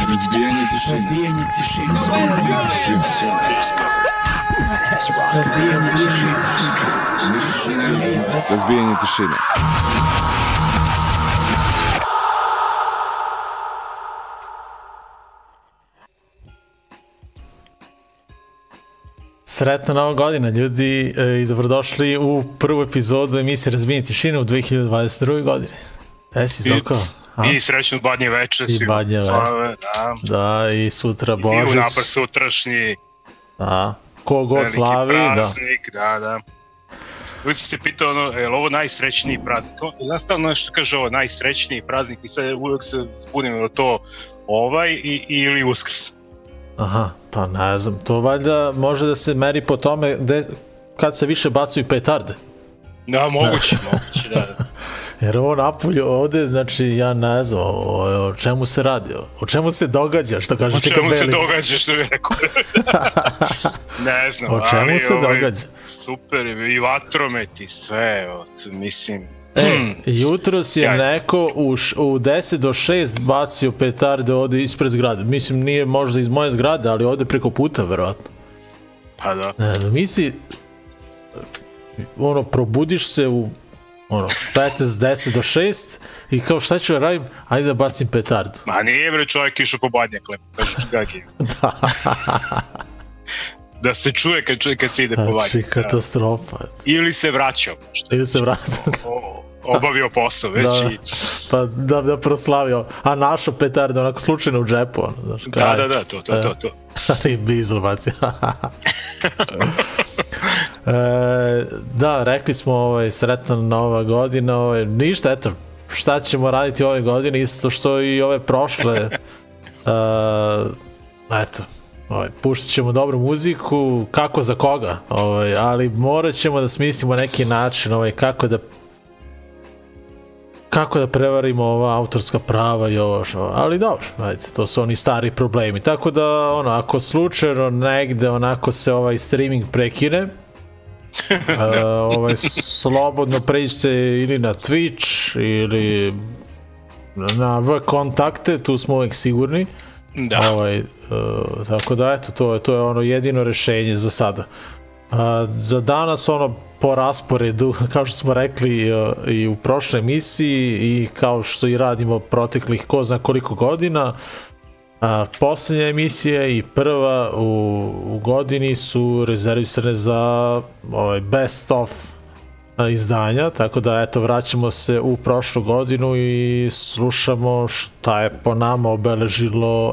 Разбиение тишины. Разбиение тишины. Разбиение тишины. Разбиение тишины. Sretna nova godina, ljudi, i dobrodošli u prvu epizodu emisije Razbijenje tišine u 2022. godini. Si Zoko? I srećno badnje veče. I badnje veče. Da, i sutra Božić. I u napad sutrašnji. Da, ko god slavi. Praznik, da. Uvijek sam se pitao, je li ovo najsrećniji praznik? Nastavno nešto kaže ovo, najsrećniji praznik i sad uvijek se zbunim na to ili Uskrs. Aha, pa ne znam, to valjda može da se meri po tome kad se više bacuju petarde. Da, moguće, da. Jer ovo napolju ovde, znači ja ne znam o čemu se radi, o čemu se događa, što kaže Čika Beli. O čemu se događa, što bih rekao. Ne znam, o čemu se događa? Super, i vatrometi, sve, mislim... Jutros je neko u 10 do 6 bacio petarde ovde ispred zgrade. Mislim, nije možda iz moje zgrade, ali ovde preko puta, verovatno. Pa da. Misli, probudiš se u 10 do 6 i kao šta ću radim? Ajde da bacim petardu. Ma nije bre čovjek išao po badnjak lepo, kažu Gagi. Da se čuje kad se ide po badnjak. Znači, katastrofa. Ili se vraćao. Obavio posao već i... Pa da proslavio, a našo petardu onako slučajno u džepu. Da, to. Ali bizl bacio. Da, rekli smo sretna nova godina, ništa, eto, šta ćemo raditi ove godine, isto što i ove prošle, eto, puštat ćemo dobru muziku, kako za koga, ali morat ćemo da smislimo neki način, kako da prevarimo ova autorska prava i ovo što, ali dobro, ajde, to su oni stari problemi, tako da, ako slučajno negde onako se streaming prekine, slobodno pređite ili na Twitch ili na V-kontakte, tu smo uvijek sigurni. Da. Tako da, eto, to je jedino rešenje za sada. Za danas, po rasporedu, kao što smo rekli i u prošloj emisiji i kao što i radimo proteklih ko zna koliko godina, poslednja emisija i prva u godini su rezervisane za best of izdanja, tako da eto vraćamo se u prošlu godinu i slušamo šta je po nama obeležilo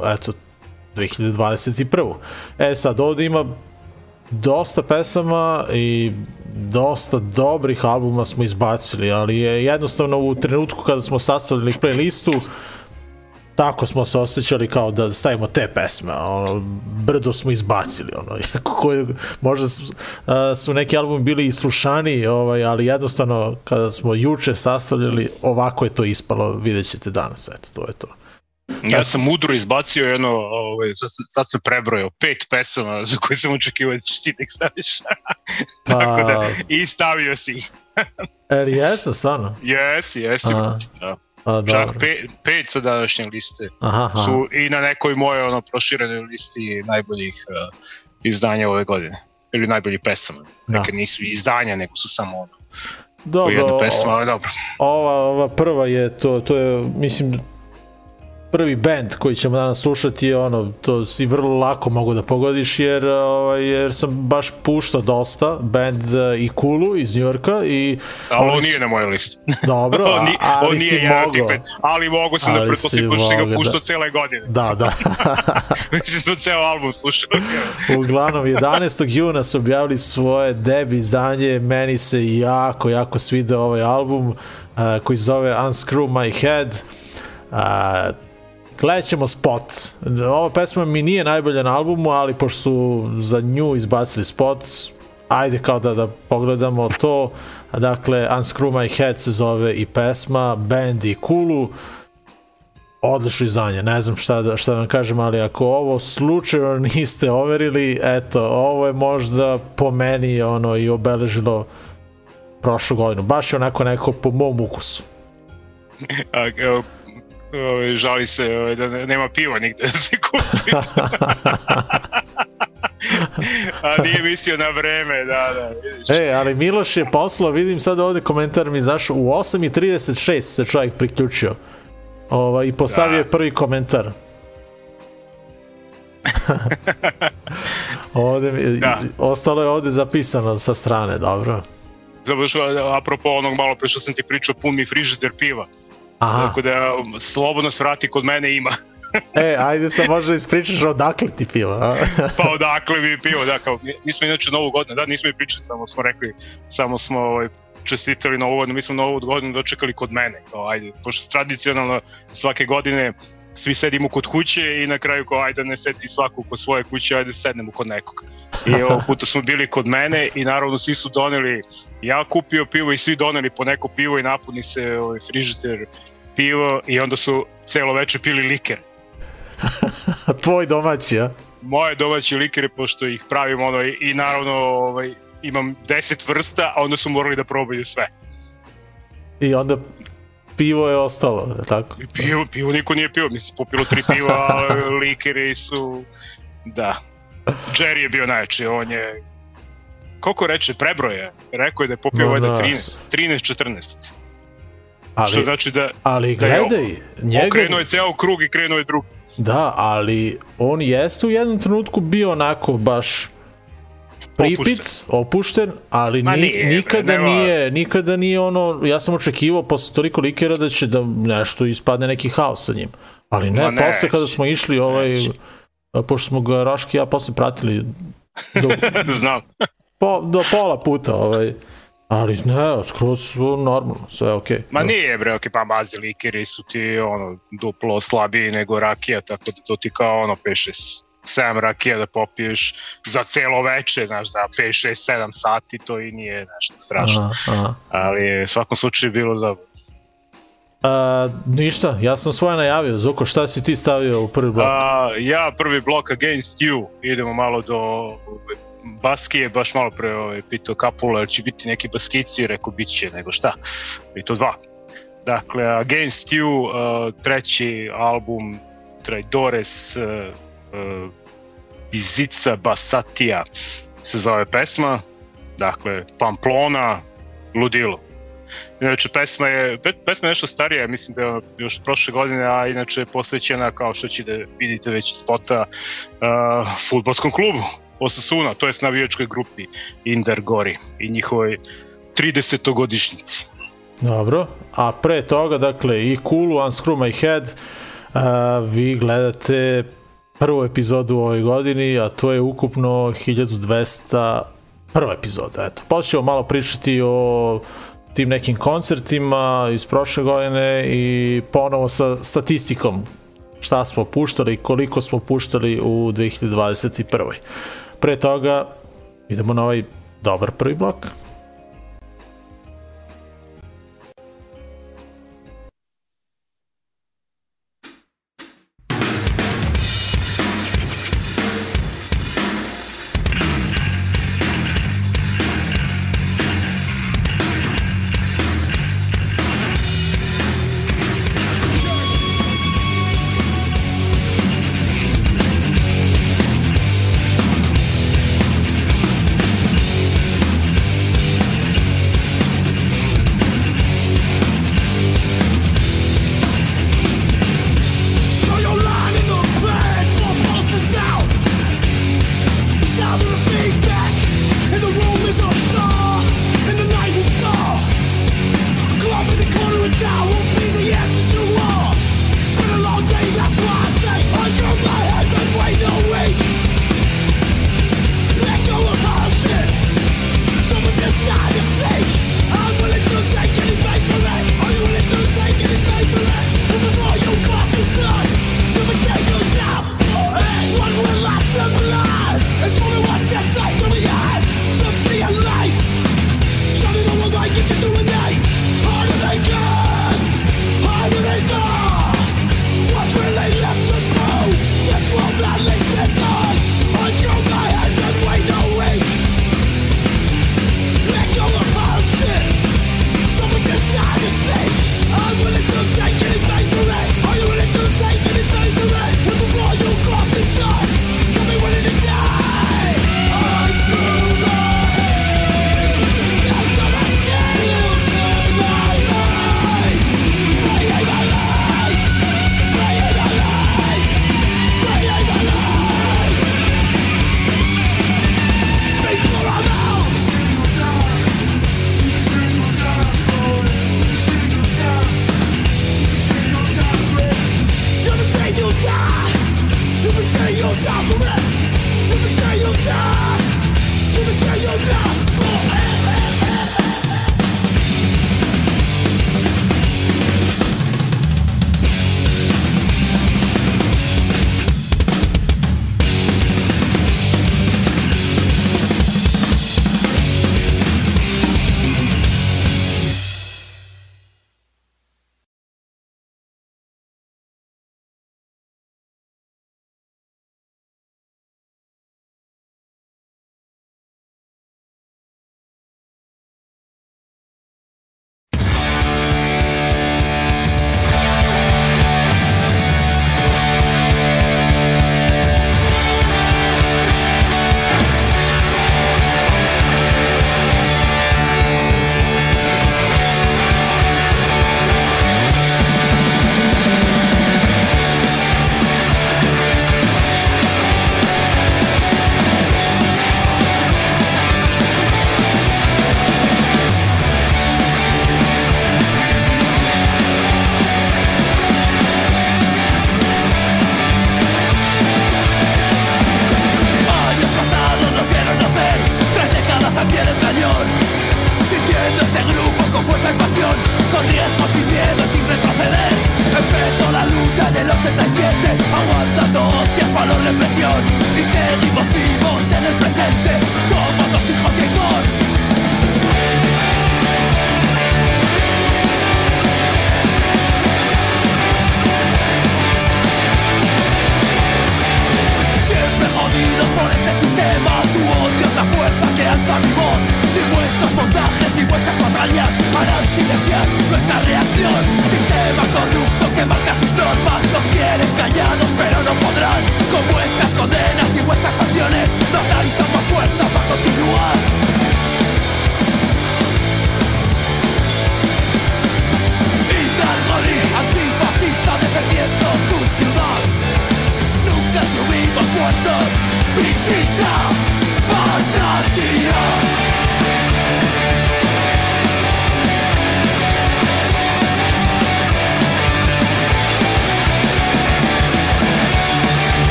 2021. Sad ovdje ima dosta pesama i dosta dobrih albuma smo izbacili, ali je jednostavno u trenutku kada smo sastavili playlistu tako smo se osjećali kao da stavimo te pesme, brdo smo izbacili, možda su neki albumi bili i slušani, ali jednostavno kada smo juče sastavljali, ovako je to ispalo, vidjet ćete danas, eto, to je to. Ja sam mudro izbacio sad sam prebrojao 5 pesama za koje sam očekivao da ćeš ti tek staviš. Tako da, i stavio si ih. Jesam, stvarno? Jesi, da. Čak 5 sa današnje liste su i na nekoj moje proširenoj listi najboljih izdanja ove godine. Ili najboljih pesama. Neke nisu izdanja, nego su samo po jedna pesma, ali dobro. Ova prva je, to je, mislim, prvi band koji ćemo danas slušati, to si vrlo lako mogu da pogodiš, jer sam baš puštao dosta band i Kulu iz Njujorka. Ali on nije na mojoj listi. Dobro, ali si mogao. Ali mogu sam da pretpostavim, pošto si ga puštao cele godine. Da. Mislim smo ceo album slušali. Uglavnom, 11. juna su objavili svoje debi izdanje, meni se jako svidao ovaj album koji se zove Unscrew My Head. Gledat ćemo spot. Ova pesma mi nije najbolja na albumu, ali pošto su za nju izbacili spot, ajde kao da pogledamo to. Dakle, Unscrew My Head se zove i pesma, band i Kulu. Odlično izdanje, ne znam šta da vam kažem, ali ako ovo slučajno niste overili, eto, ovo je možda po meni i obeležilo prošlu godinu. Baš je onako neko po mom ukusu. žali se da nema piva nigde da se kupi. A nije mislio na vreme, da. Ali Miloš je poslao, vidim sad ovde komentar mi, znaš, u 8:36 se čovjek priključio i postavio je prvi komentar. Ostalo je ovde zapisano sa strane, dobro. Završao, apropo onog malo pre što sam ti pričao, pun mi frižider piva. Tako da slobodno se vrati, kod mene ima. Ajde sad možda ispričaš odakle ti piva. Pa odakle mi pivo, da, kao, mi smo inače Novu godinu, da, nismo i pričali, samo smo čestitali Novu godinu, mi smo Novu godinu dočekali kod mene, kao ajde, pošto tradicionalno svake godine svi sedimo kod kuće i na kraju kao ajde ne sedi svaku kod svoje kuće, ajde sednemo kod nekog. I ovog puta smo bili kod mene i naravno svi su doneli, ja kupio pivo i svi doneli po neko pivo i napuni se frižider pivo i onda su celo večer pili liker. Tvoj domaći, a? Moje domaći likere, pošto ih pravim i naravno imam 10 vrsta, a onda su morali da probaju sve. I onda pivo je ostalo, tako? Pivo niko nije pio, mislim popilo 3 piva, a likeri su, da. Jerry je bio najjači, on je, koliko reče, prebroje, rekao je da je popio valjda 13-14. Što znači da... Ali gledaj, okrenuo je ceo krug i krenuo je drugi. Da, ali on jeste u jednom trenutku bio onako baš pripic, opušten, ali nikada nije ono, ja sam očekivao posle toliko likera da će da nešto ispadne neki haos sa njim, ali ne, posle kada smo išli pošto smo ga Raški i ja posle pratili znam do pola puta ali ne, skroz normalno, sve okej. Ma nije bre, okej, pa mazi likeri su ti duplo slabiji nego rakija, tako da to ti kao 5-6-7 rakija da popiješ za celo veče, znaš, za 5-6-7 sati, to i nije nešto strašno. Ali u svakom slučaju bilo za... Ništa, ja sam svoje najavio. Zuko, šta si ti stavio u prvi blok? Ja prvi blok Against You, idemo malo do... Baskije, baš malo pre pitao Kapula, jer će biti neki baskici, rekao bit će, nego šta, i to 2. Dakle, Against You, treći album Traidores Bizica Basatija se zove pesma, dakle, Pamplona, ludilo. Inače, pesma je nešto starija, mislim da je još prošle godine, a inače je posvećena, kao što ćete vidite već iz spota, fudbalskom klubu Osasuna, to je navijačkoj grupi Inter Gori i njihovoj 30-godišnjici. Dobro, a pre toga, dakle, i Kulu, Unscrew My Head, vi gledate prvu epizodu u ovoj godini, a to je ukupno 1200 prva epizoda. Eto, počnemo malo pričati o tim nekim koncertima iz prošle godine i ponovo sa statistikom šta smo puštali i koliko smo puštali u 2021. Pre toga idemo na ovaj dobar prvi blok.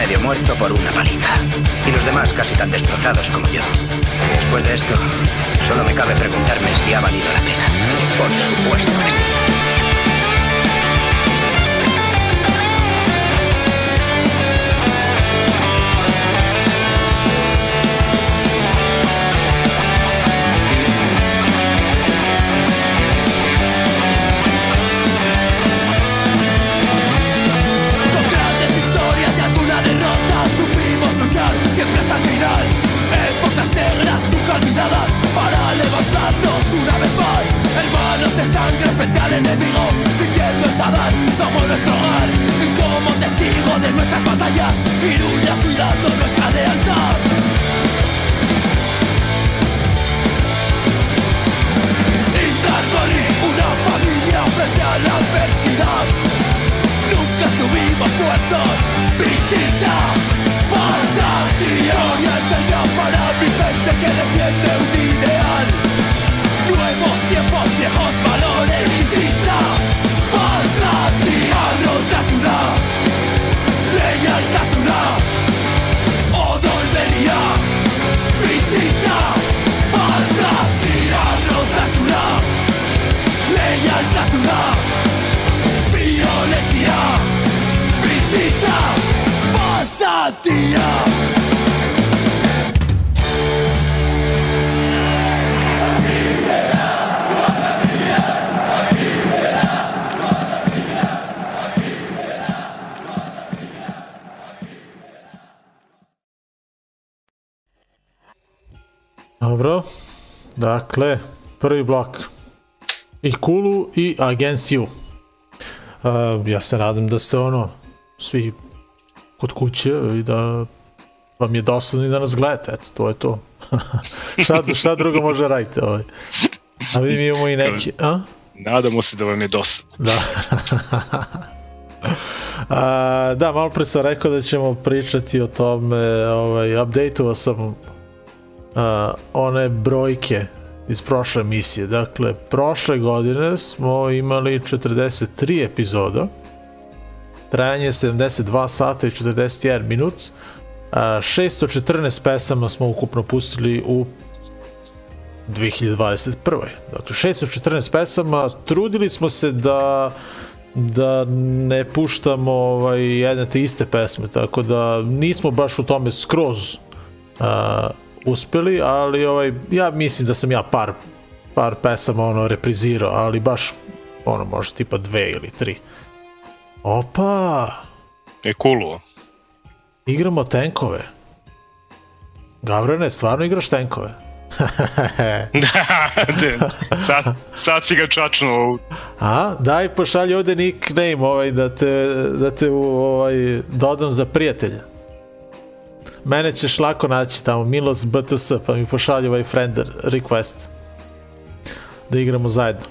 medio muerto por una paliza. Y los demás casi tan destrozados como yo. Después de esto, solo me cabe preguntarme si ha valido la pena. Por supuesto que sí. Siempre hasta el final, épocas negras nunca olvidadas para levantarnos una vez más. Hermanos de sangre frente al enemigo, sintiendo el Sadar como nuestro hogar. Y como testigo de nuestras batallas, Iruña cuidando nuestra lealtad. Indargoli, una familia frente a la adversidad. Nunca estuvimos muertos, Bizitzá. Gloria eterna para mi gente que defiende un ideal. Nuevos tiempos, viejos valores, Bizitzá. Pasatia, Arrotasuna, Leialtasuna, Odolberia, Bizitzá. Pasatia, Arrotasuna, Leialtasuna, Violentzia, Bizitzá. Pasatia. Dobro, dakle, prvi blok i Kulu i Against You. Ja se nadam da ste svi kod kuće i da vam je dosadno i da nas gledate, eto, to je to. šta drugo može raditi ovaj. A vidim imamo i neki, a? Nadamo se da vam je dosadno. Da. Da, malo pre sam rekao da ćemo pričati o tome, update-ovao sam one brojke iz prošle emisije. Dakle, prošle godine smo imali 43 epizoda, trajanje 72 sata i 41 minut, 614 pesama smo ukupno pustili u 2021. Dakle, 614 pesama, trudili smo se da ne puštamo jedne te iste pesme, tako da nismo baš u tome skroz uspeli, ali ja mislim da sam ja par pesama reprizirao, ali baš možda tipa 2 ili 3. Opa! Kulu. Igramo tenkove. Gavrane, stvarno igraš tenkove? Sad si ga čačnuo. A, daj pošalji ovde nickname da te dodam za prijatelja. Mene ćeš lako naći tamo, Milos BTS, pa mi pošalji friend request da igramo zajedno.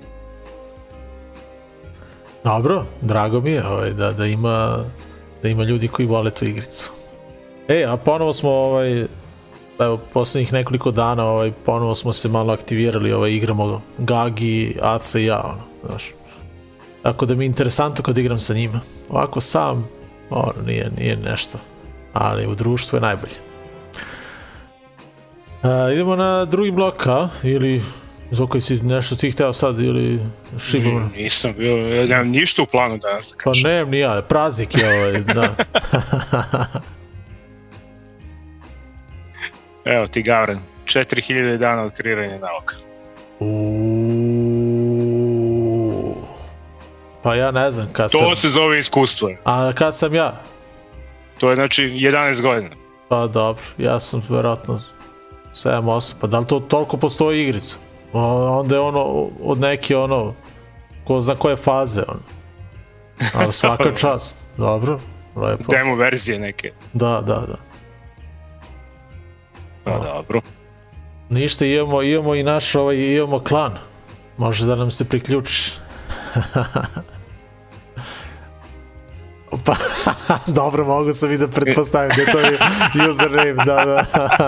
Dobro, drago mi je da ima ljudi koji vole tu igricu. A ponovo smo evo, poslednjih nekoliko dana ponovo smo se malo aktivirali, igramo Gagi, Aca i ja, znaš. Tako da mi je interesantno kad igram sa njima. Ovako sam, nije nešto, ali u društvu je najbolje. Idemo na drugi blok, ili Zoko, si nešto ti hteo sad ili Šibor? Nisam bio, ja nemam ništa u planu danas da kažem. Pa nemam ni ja, praznik je da. Evo ti Gavran, 4000 dana od kreiranja nauka. Pa ja ne znam kad sam... To se zove iskustvo. A kad sam ja? To je znači 11 godina. Pa dobro, ja sam vjerojatno 7-8, pa da li to toliko postoji igrica? Onda je od neke ko zna koje faze ali svaka čast, dobro, lepo. Demo verzije neke. Da. Pa dobro. Ništa, imamo i naš imamo klan, može da nam se priključiš. Pa, dobro, mogu sam i da pretpostavim da to je username, da.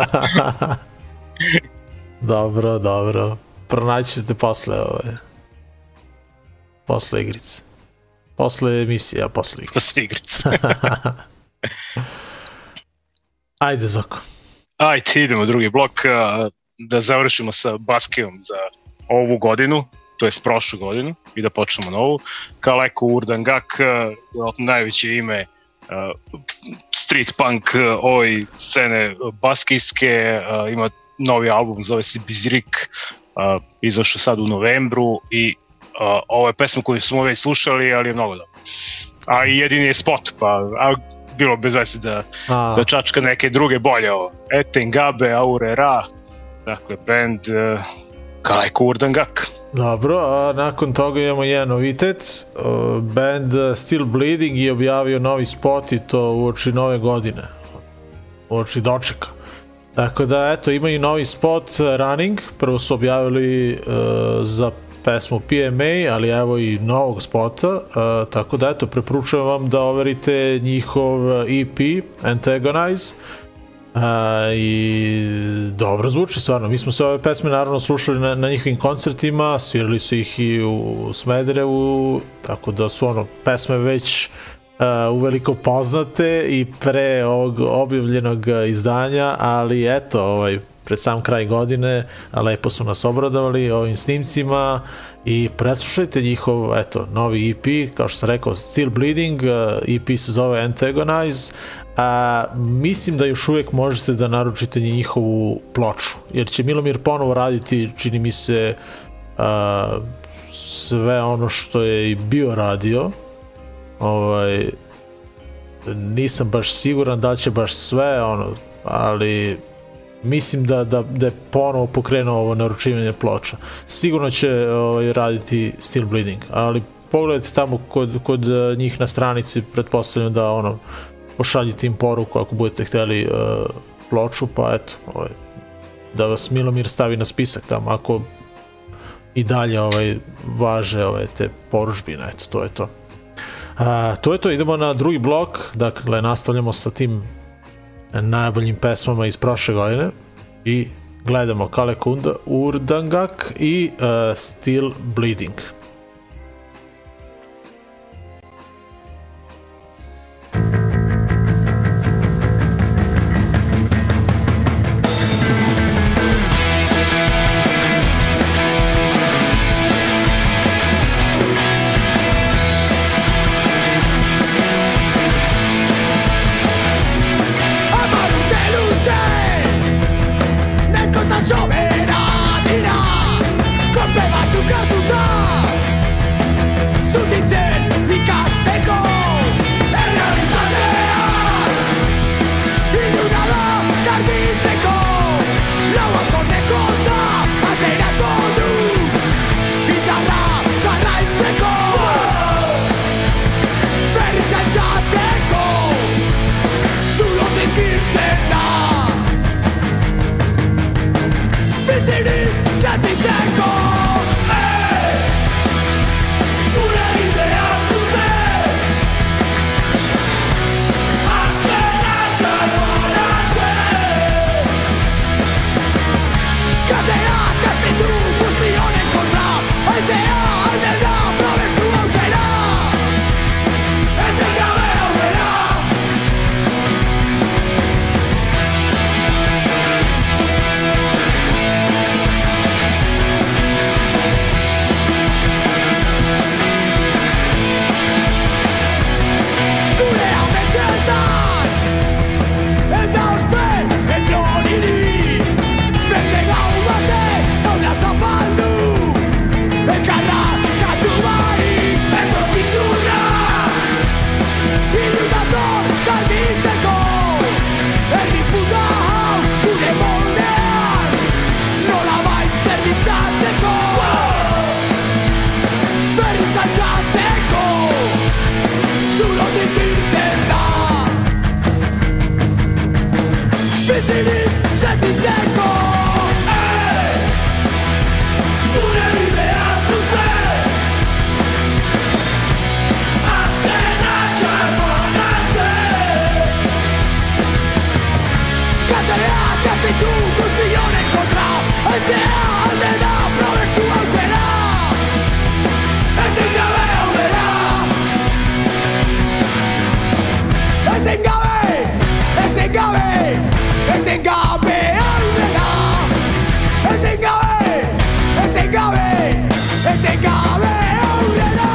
Dobro. Pronaći ćete posle igrice. Posle emisije, a posle igrice. Ajde, Zoko. Ajde, idemo drugi blok, da završimo sa Baskijom za ovu godinu, to je prošlu godinu, i da počnemo novu. Kaleko Urdangak, najveće ime street punk ovoj scene baskijske, ima novi album, zove se Bizrik, izašao sad u novembru i ovo je pesma koju smo već slušali, ali je mnogo dobro. A i jedini je spot, pa bilo bez veze da čačka neke druge bolje ovo. Etengabe, Aurera, dakle band Kaleko Urdangak. Dobro, a nakon toga imamo jedan novitet, band Still Bleeding je objavio novi spot i to uoči nove godine, uoči dočeka. Tako da, eto, imaju novi spot Running, prvo su objavili za pesmu PMA, ali evo i novog spota, tako da, eto, preporučujem vam da overite njihov EP, Antagonize, i dobro zvuči stvarno. Mi smo se ove pesme naravno slušali na njihovim koncertima, svirali su ih i u Smederevu, tako da su ono pesme već uveliko poznate i pre ovog objavljenog izdanja, ali eto, pred sam kraj godine lepo su nas obradovali ovim snimcima i preslušajte njihov, eto, novi EP, kao što sam rekao, Still Bleeding, EP se zove Antagonize, mislim da još uvijek možete da naručite njihovu ploču, jer će Milomir ponovo raditi, čini mi se, sve ono što je i bio radio. Nisam baš siguran da će baš sve, ali mislim da je ponovo pokrenuo ovo naručivanje ploča. Sigurno će raditi Still Bleeding, ali pogledajte tamo kod njih na stranici, pretpostavljam da pošaljite im poruku ako budete htjeli ploču, pa eto, da vas Milomir stavi na spisak tamo, ako i dalje važe te poručbine, eto, to je to. To je to, idemo na drugi blok, dakle nastavljamo sa tim najboljim pesmama iz prošle godine i gledamo Kaleko Urdangak i Still Bleeding. Etengabe! etengabe aurrera, etengabe, etengabe, etengabe aurrera.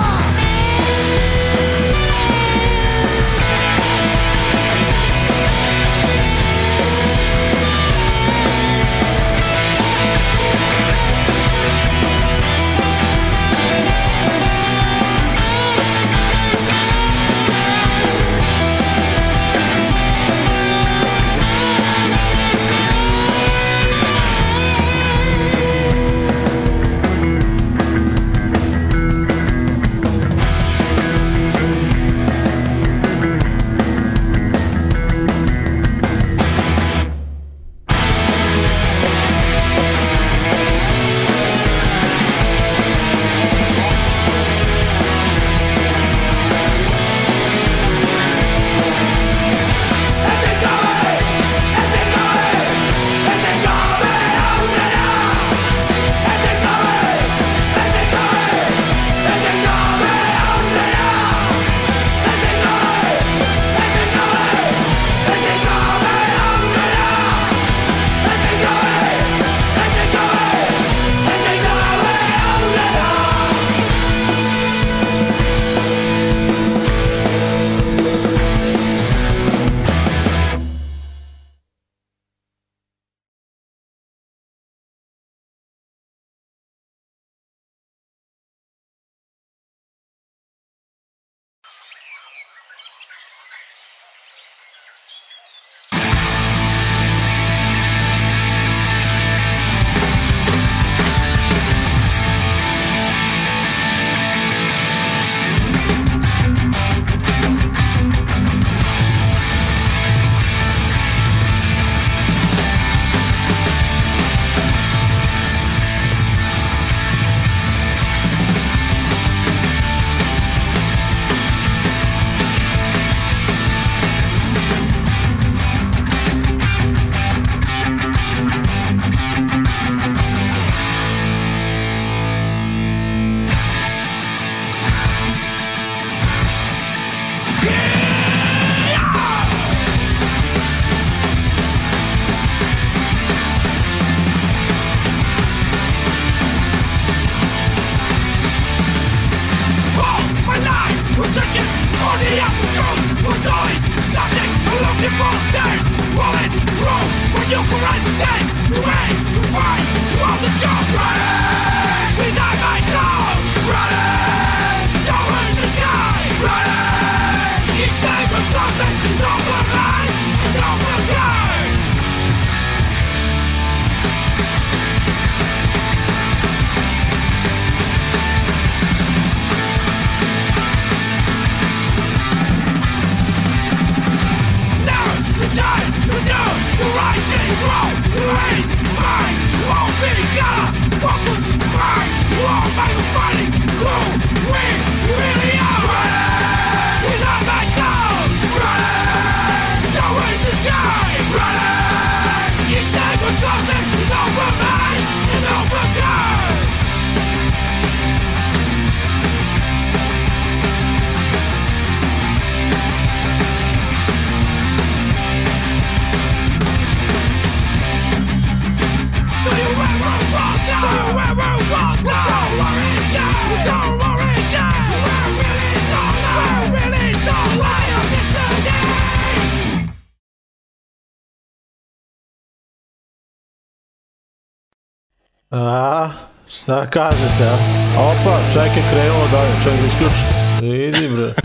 Šta kažete, a? Opa, čekaj, krenulo dalje, čekaj da isključim. Vidi bre.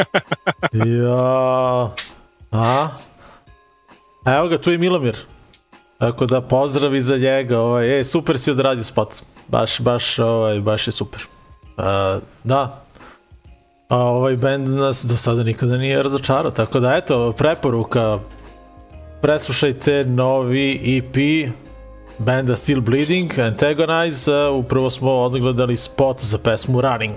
Ja. A? Evo ga, tu je Milomir. Tako da pozdravi za njega, super si odradio spot. Baš je super. Da. Ovaj band nas do sada nikada nije razočarao, tako da eto, preporuka. Preslušajte novi EP benda Still Bleeding, Antagonize. Upravo smo odgledali spot za pesmu Running.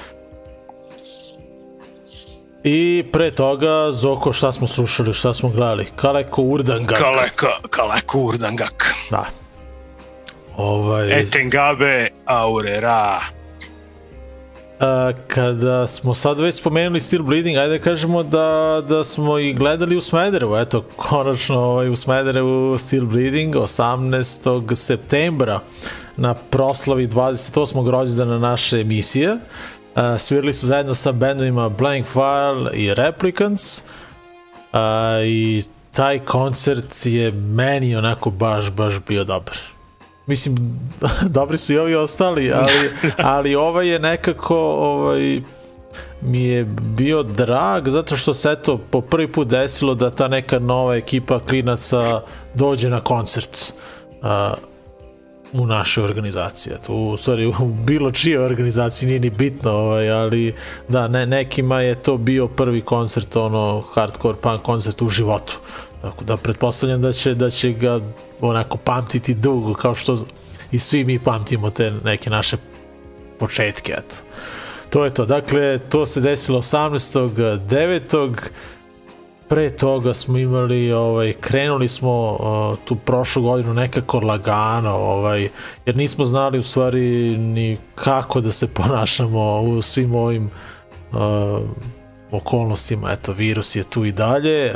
I pre toga, Zoko, šta smo slušali, šta smo gledali? Kaleko Urdangak. Kaleko Urdangak. Da. Etengabe Aurera. Kada smo sad već spomenuli Still Bleeding, ajde kažemo da smo i gledali u Smederevu, eto, konačno u Smederevu Still Bleeding 18. septembra na proslavi 28. rođendana naše emisije. Svirali su zajedno sa bendovima Blank File i Replicants i taj koncert je meni onako baš bio dobar. Mislim, dobri su i ovi ostali, ali ovaj je nekako mi je bio drag, zato što se eto po prvi put desilo da ta neka nova ekipa klinaca dođe na koncert u našoj organizaciji. Eto, u stvari, u bilo čijoj organizaciji nije ni bitno, ali da, nekima je to bio prvi koncert, hardcore punk koncert u životu. Tako da pretpostavljam da će ga onako pamtiti dugo, kao što i svi mi pamtimo te neke naše početke, eto. To je to, dakle, to se desilo 18.9. Pre toga smo imali, krenuli smo tu prošlu godinu nekako lagano, jer nismo znali u stvari ni kako da se ponašamo u svim ovim okolnostima, eto, virus je tu i dalje,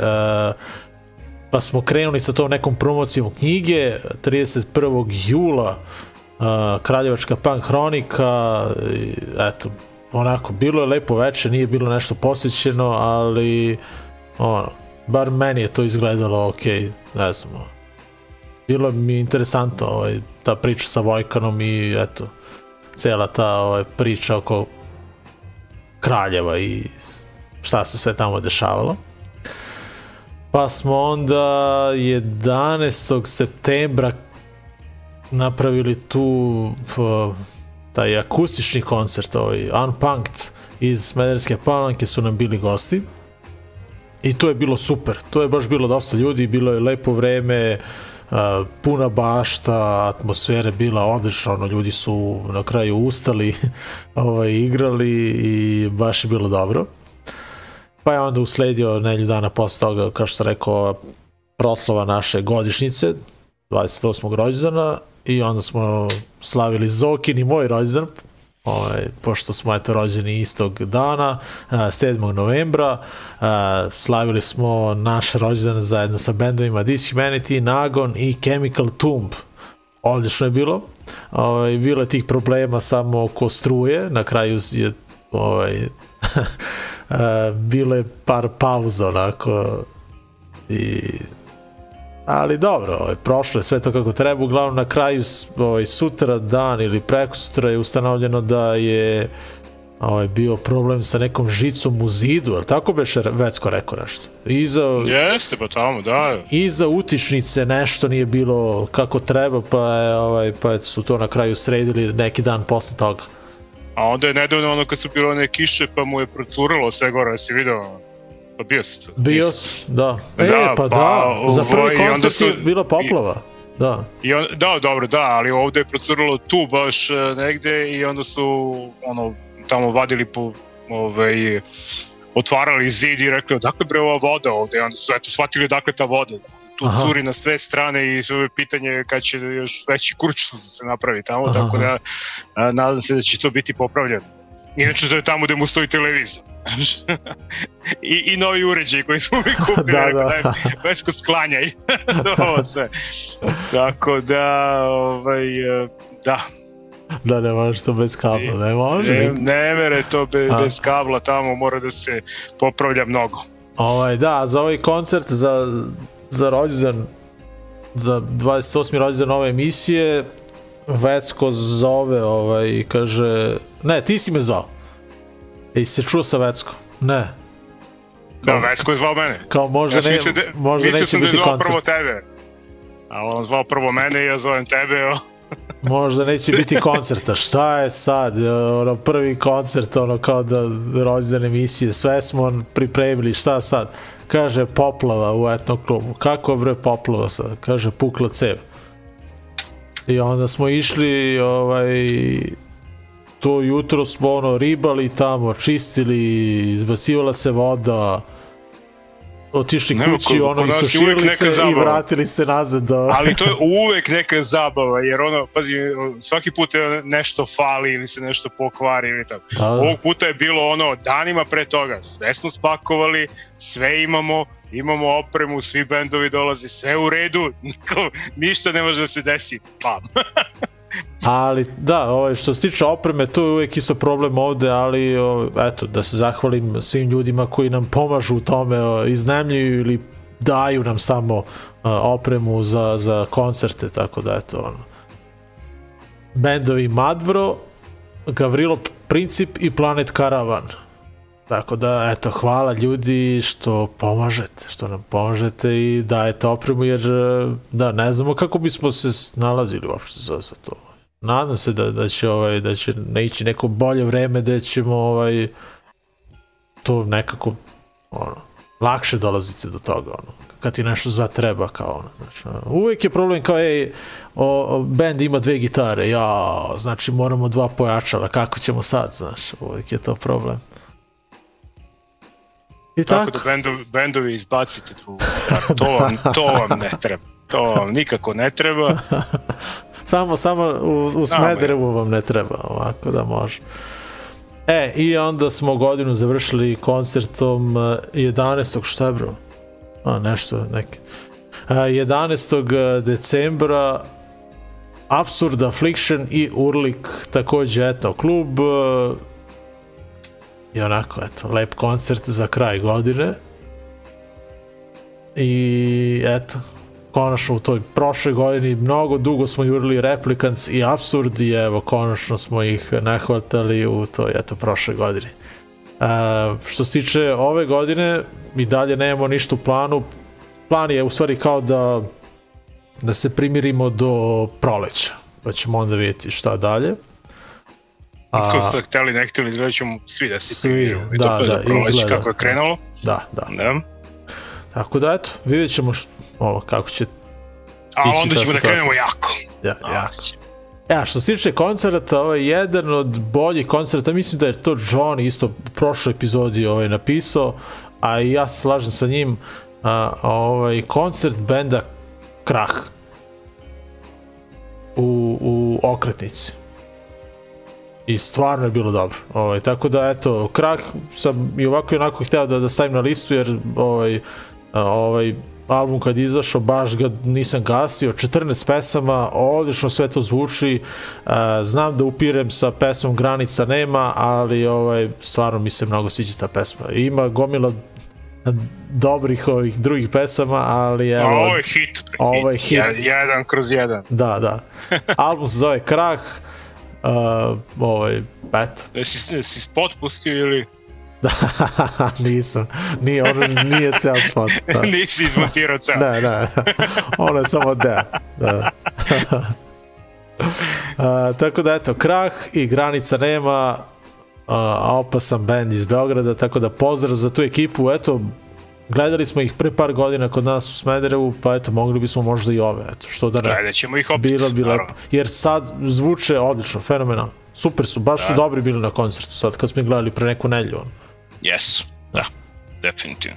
pa smo krenuli sa tom nekom promocijom knjige. 31. jula Kraljevačka punk hronika, eto, onako, bilo je lepo večer, nije bilo nešto posjećeno, ali bar meni je to izgledalo ok, ne znam, bilo mi interesantno ta priča sa Vojkanom i eto, cijela ta priča oko Kraljeva i šta se sve tamo dešavalo. Pa smo onda 11. septembra napravili tu taj akustični koncert, Unpunked iz Smederevske Palanke su nam bili gosti i to je bilo super, to je baš bilo dosta ljudi, bilo je lepo vreme, puna bašta, atmosfera bila odlična, ljudi su na kraju ustali, igrali i baš je bilo dobro. Pa je onda usledio nedelju dana posle toga, kao što sam rekao, proslava naše godišnjice, 28. rođendana, i onda smo slavili Zokin i moj rođendan, pošto smo eto rođeni istog dana, 7. novembra, slavili smo naš rođendan zajedno sa bendovima Dishumanity, Nagon i Chemical Tomb. Odlično je bilo, bilo je tih problema samo oko struje, na kraju je bilo je par pauza onako ali dobro, prošlo je sve to kako treba. Uglavnom na kraju sutra dan ili preko sutra je ustanovljeno da je bio problem sa nekom žicom u zidu, ali tako beše Vecko rekao nešto? Jeste, pa tamo, da. Iza utičnice nešto nije bilo kako treba, pa su to na kraju sredili neki dan posle toga. A onda je nedavno kad su bilo one kiše pa mu je procurilo sve gore, si vidio? Pa bio si tu. Bio si, da. Za prvi koncert je bila poplava. Da, dobro, da, ali ovde je procurilo tu baš negde i onda su tamo vadili otvarali zid i rekli odakle bre ova voda ovde, i onda su shvatili odakle ta voda. Tu curi na sve strane i sve pitanje kad će još veći kurčluk se napravi tamo, tako da nadam se da će to biti popravljeno. Inače to je tamo gde mu stoji televizor. I novi uređaj koji smo mi kupili, Vesko sklanjaj. Ovo sve. Tako da, da. Da, ne možeš to bez kabla, ne može. Ne mere to bez kabla, tamo mora da se popravlja mnogo. Da, za ovaj koncert, za rođendan, za 28. rođendan ove emisije, Vecko zove i kaže, ne, ti si me zvao. Jesi se čuo sa Veckom? Ne. Da, Vecko je zvao mene. Kao možda neće biti koncert. Mislio sam da je zvao prvo tebe. A on zvao prvo mene i ja zovem tebe. Možda neće biti koncerta. Šta je sad? Prvi koncert, kao da rođendan emisije, sve smo pripremili, šta sad? Kaže poplava u etnom klubu. Kako bre poplava sad? Kaže pukla cev. I onda smo išli, to jutro smo ribali tamo, čistili, izbacivala se voda otišli kući, ono, isuširali se i vratili se nazad do... Ali to je uvek neka zabava, jer ono, pazi, svaki put je nešto fali ili se nešto pokvari ili tako. Da. Ovog puta je bilo ono, danima pre toga, sve smo spakovali, sve imamo opremu, svi bendovi dolaze, sve u redu, ništa ne može da se desi, pam. Ali da, što se tiče opreme, to je uvijek isto problem ovde, ali eto, da se zahvalim svim ljudima koji nam pomažu u tome, iznajmljuju ili daju nam samo opremu za koncerte, tako da eto, ono. Bendovi Madvro, Gavrilo Princip i Planet Caravan. Tako da, eto, hvala ljudi što pomažete, što nam pomažete i dajete opremu, jer da, ne znamo kako bismo se nalazili uopšte za to. Nadam se da će naići neko bolje vreme, da ćemo to nekako lakše dolaziti do toga, kad ti nešto zatreba, kao znači, uvijek je problem kao band ima 2 gitare, znači moramo 2 pojačala, kako ćemo sad, znaš, uvijek je to problem. I tako da bendovi izbacite tu, to vam ne treba, to vam nikako ne treba. Samo u Smederevu vam ne treba, ovako da može. I onda smo godinu završili koncertom 11. šta je bro? Nešto, neke. 11. decembra Absurd, Affliction i Urlik, takođe, eto, klub i onako, eto, lep koncert za kraj godine i eto, konačno u toj prošle godini mnogo dugo smo jurili Replicants i Absurd i evo, konačno smo ih nahvatali u toj, eto, prošle godini. Što se tiče ove godine, i dalje nemamo ništa u planu. Plan je u stvari kao da se primirimo do proleća, pa ćemo onda vidjeti šta dalje. Kako su htjeli, ne htjeli, izgleda ćemo svi da se primirimo i do proleća kako je krenulo. Da. Tako da, eto, vidjet ćemo kako će a onda ćemo da krenemo jako. Što se tiče koncerta, ovo je jedan od boljih koncerta, mislim da je to Johnny isto u prošloj epizodi napisao, a i ja se slažem sa njim, koncert benda Krah u Okretnici. I stvarno je bilo dobro. Tako da, eto, Krah sam i ovako i onako hteo da stavim na listu, jer album kad je izašao baš ga nisam gasio, 14 pesama, odlično sve to zvuči, znam da upirem sa pesmom Granica nema, ali stvarno mi se mnogo sviđa ta pesma. Ima gomila dobrih drugih pesama, ali evo... Ovo je hit. 1/1. Da. Album se zove Krah, eto. Si spot pustio ili... Nisam, nije ceo spot. Nisi izmontirao ceo. Ne, ono je samo da. Tako da, eto, Krah i Granica nema, opasan band iz Beograda, tako da pozdrav za tu ekipu. Eto, gledali smo ih pre par godina kod nas u Smederevu, pa eto, mogli bismo možda i ove, eto, što da ne. Gledat ćemo ih opet. Bilo bi lepo, jer sad zvuče odlično, fenomenalno. Super su, baš su dobri bili na koncertu sad, kad smo ih gledali pre neku nedelju. Yes, da, definitivno.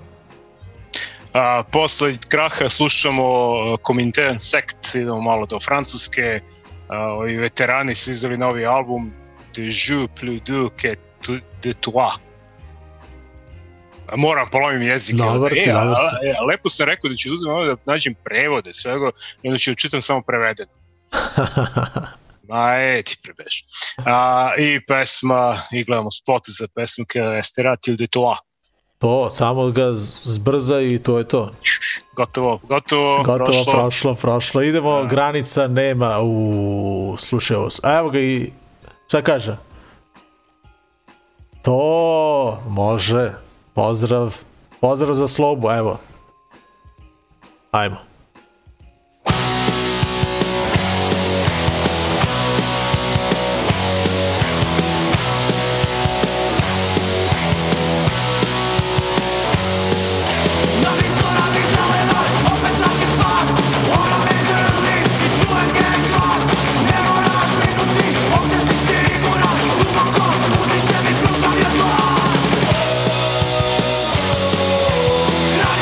Posle Kraha slušamo Komintern Sekt, idemo malo do Francuske, ovi veterani su izdali novi album De jeu plus doux que de toi. Moram polomim jezik. Lepo sam rekao da ću da nađem prevode svega, i onda ću čitam samo prevedeno. Ti prebeš. I pesma, i gledamo spot za pesmu Esterat de toi. To, samo ga zbrza i to je to. Gotovo, prošlo. Idemo, Granica nema, slušaj ovo. Evo ga i, šta kaže? To, može, pozdrav za Slobu, evo. Ajmo. Granica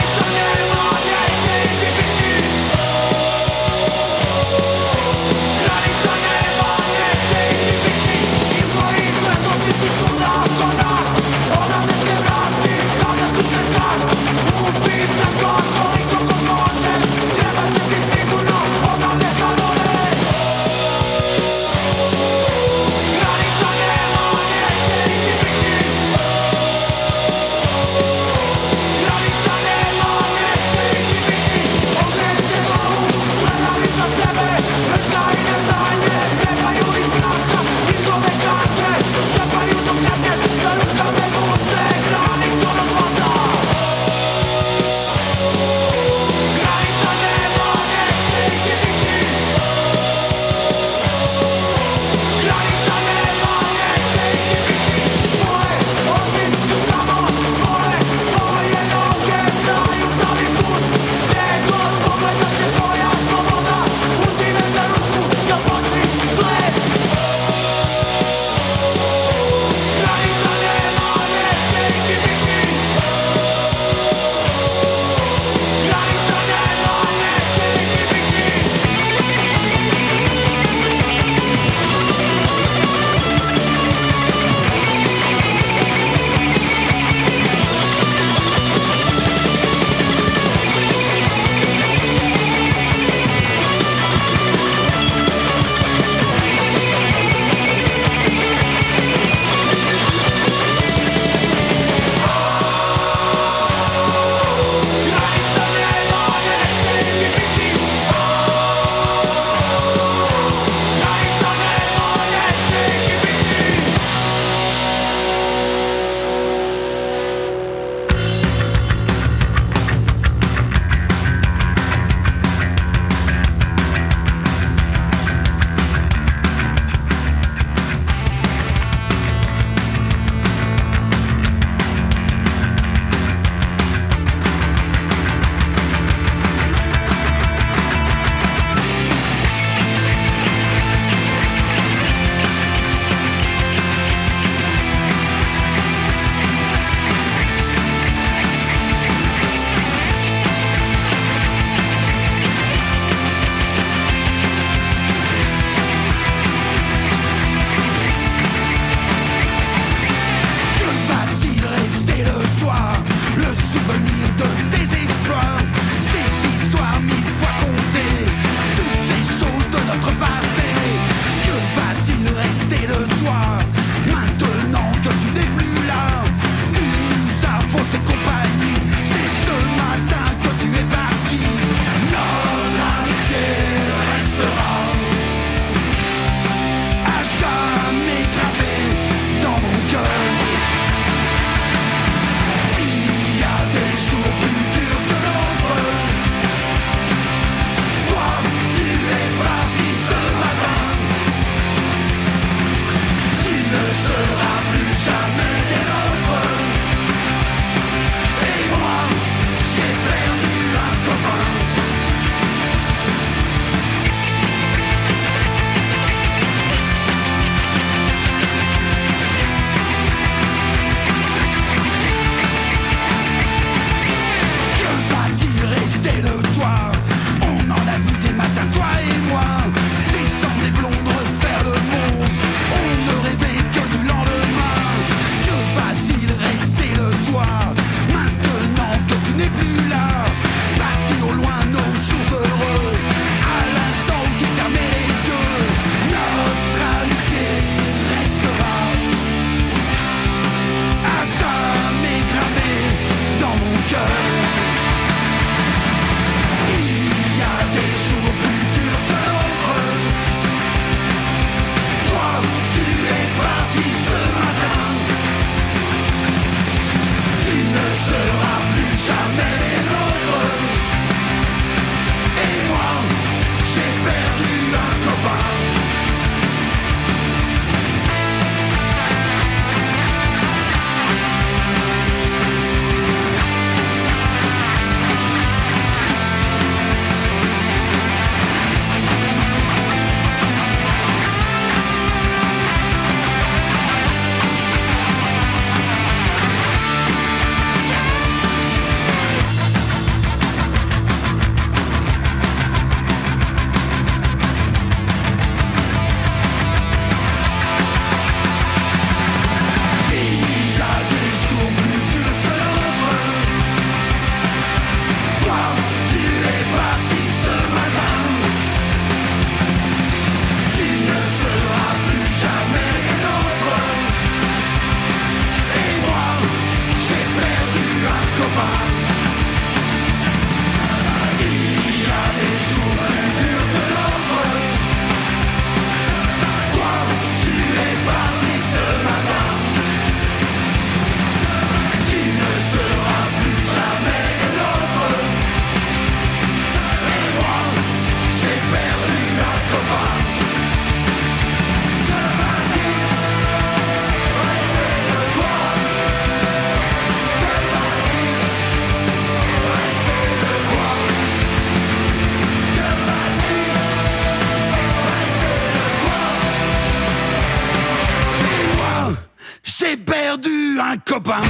un copain.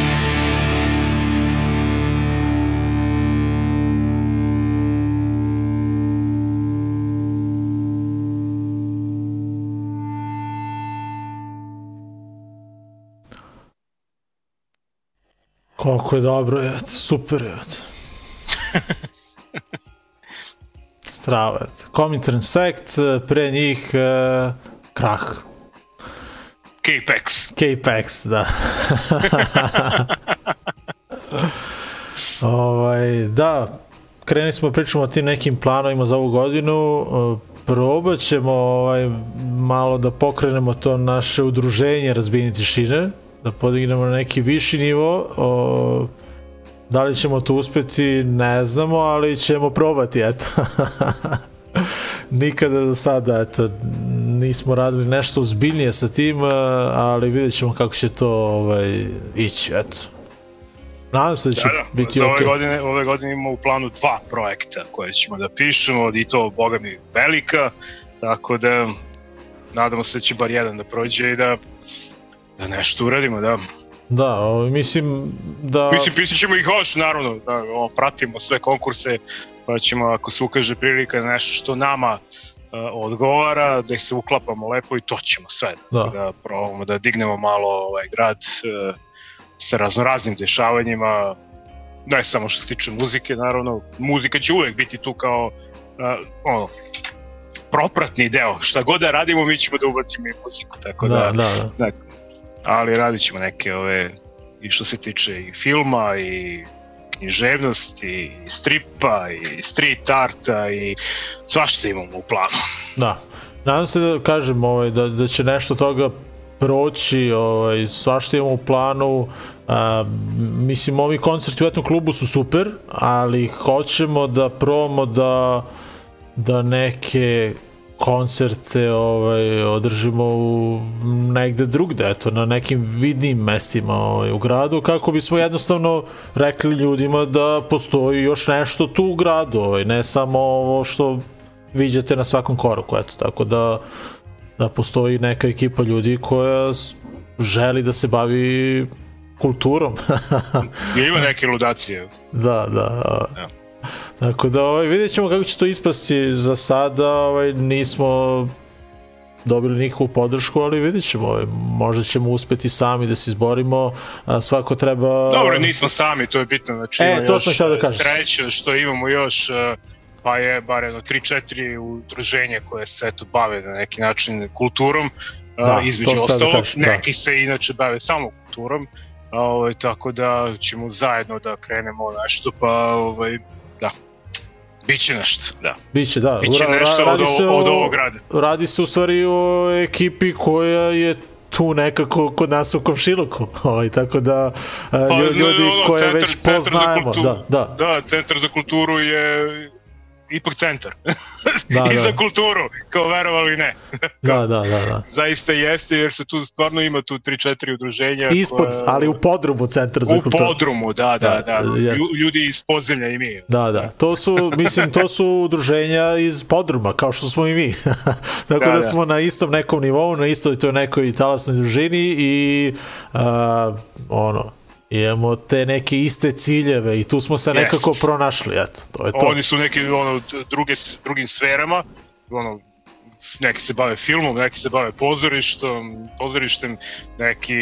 Koliko je dobro, super je. Strava je. Comintern Sect, pre njih Krah. K-Pax, da. Da, krenuli smo pričamo o tim nekim planovima za ovu godinu. Probat ćemo malo da pokrenemo to naše udruženje Razbijenje tišine, da podignemo na neki viši nivo. Da li ćemo to uspeti, ne znamo, ali ćemo probati, eto. Nikada do sada, eto, nismo radili nešto ozbiljnije sa tim, ali vidjet ćemo kako će to ići, eto. Nadam se da će biti ok. Ove godine imamo u planu 2 projekta koje ćemo da pišemo, i to, boga mi, velika, tako da nadamo se da će bar jedan da prođe i da nešto uradimo, da. Da, mislim da... pisat ćemo ih još, naravno, da pratimo sve konkurse, pa ćemo, ako se ukaže prilika nešto što nama odgovara, da ih se uklapamo lepo i to ćemo sve. Da probamo da dignemo malo ovaj grad sa raznoraznim dešavanjima, ne samo što se tiče muzike, naravno, muzika će uvek biti tu kao propratni deo, šta god da radimo mi ćemo da ubacimo i muziku, tako da ali radit ćemo neke i što se tiče i filma i književnosti i stripa i street arta i svašta imamo u planu. Da, nadam se da kažem da će nešto toga proći, svašta imamo u planu. Mislim, ovi koncerti u Etno klubu su super, ali hoćemo da probamo da neke koncerte održimo negde drugde, eto, na nekim vidnim mestima u gradu, kako bismo jednostavno rekli ljudima da postoji još nešto tu u gradu, ne samo ovo što viđate na svakom koraku, eto, tako da postoji neka ekipa ljudi koja želi da se bavi kulturom. Ima neke ludacije. Da. Tako da vidjet ćemo kako će to ispasti. Za sada nismo dobili nikakvu podršku, ali vidjet ćemo, možda ćemo uspeti sami da se izborimo, svako treba... Dobro, nismo sami, to je bitno, znači ima još sreće što imamo još, pa je bar 3-4 udruženja koje se eto bave na neki način kulturom, između ostalog, neki se inače bave samo kulturom, tako da ćemo zajedno da krenemo nešto, pa biće nešto, da. Biće nešto od ovog grada. Radi se u stvari o ekipi koja je tu nekako kod nas u komšiluku, tako da ljudi koje već poznajemo. Da, Centar za kulturu je ipak centar. I za kulturu, kao verovali ne. Da. Zaista jeste, jer se tu stvarno ima tu 3-4 udruženja. Ali u podrumu Centar za kulturu. U podrumu, da. Ljudi iz podzemlja i mi. Da. To su udruženja iz podruma, kao što smo i mi. Tako da smo na istom nekom nivou, na istoj toj nekoj talasnoj družini i imamo te neke iste ciljeve i tu smo se nekako pronašli, eto, to je to. Oni su neki drugim sferama, neki se bave filmom, neki se bave pozorištem, neki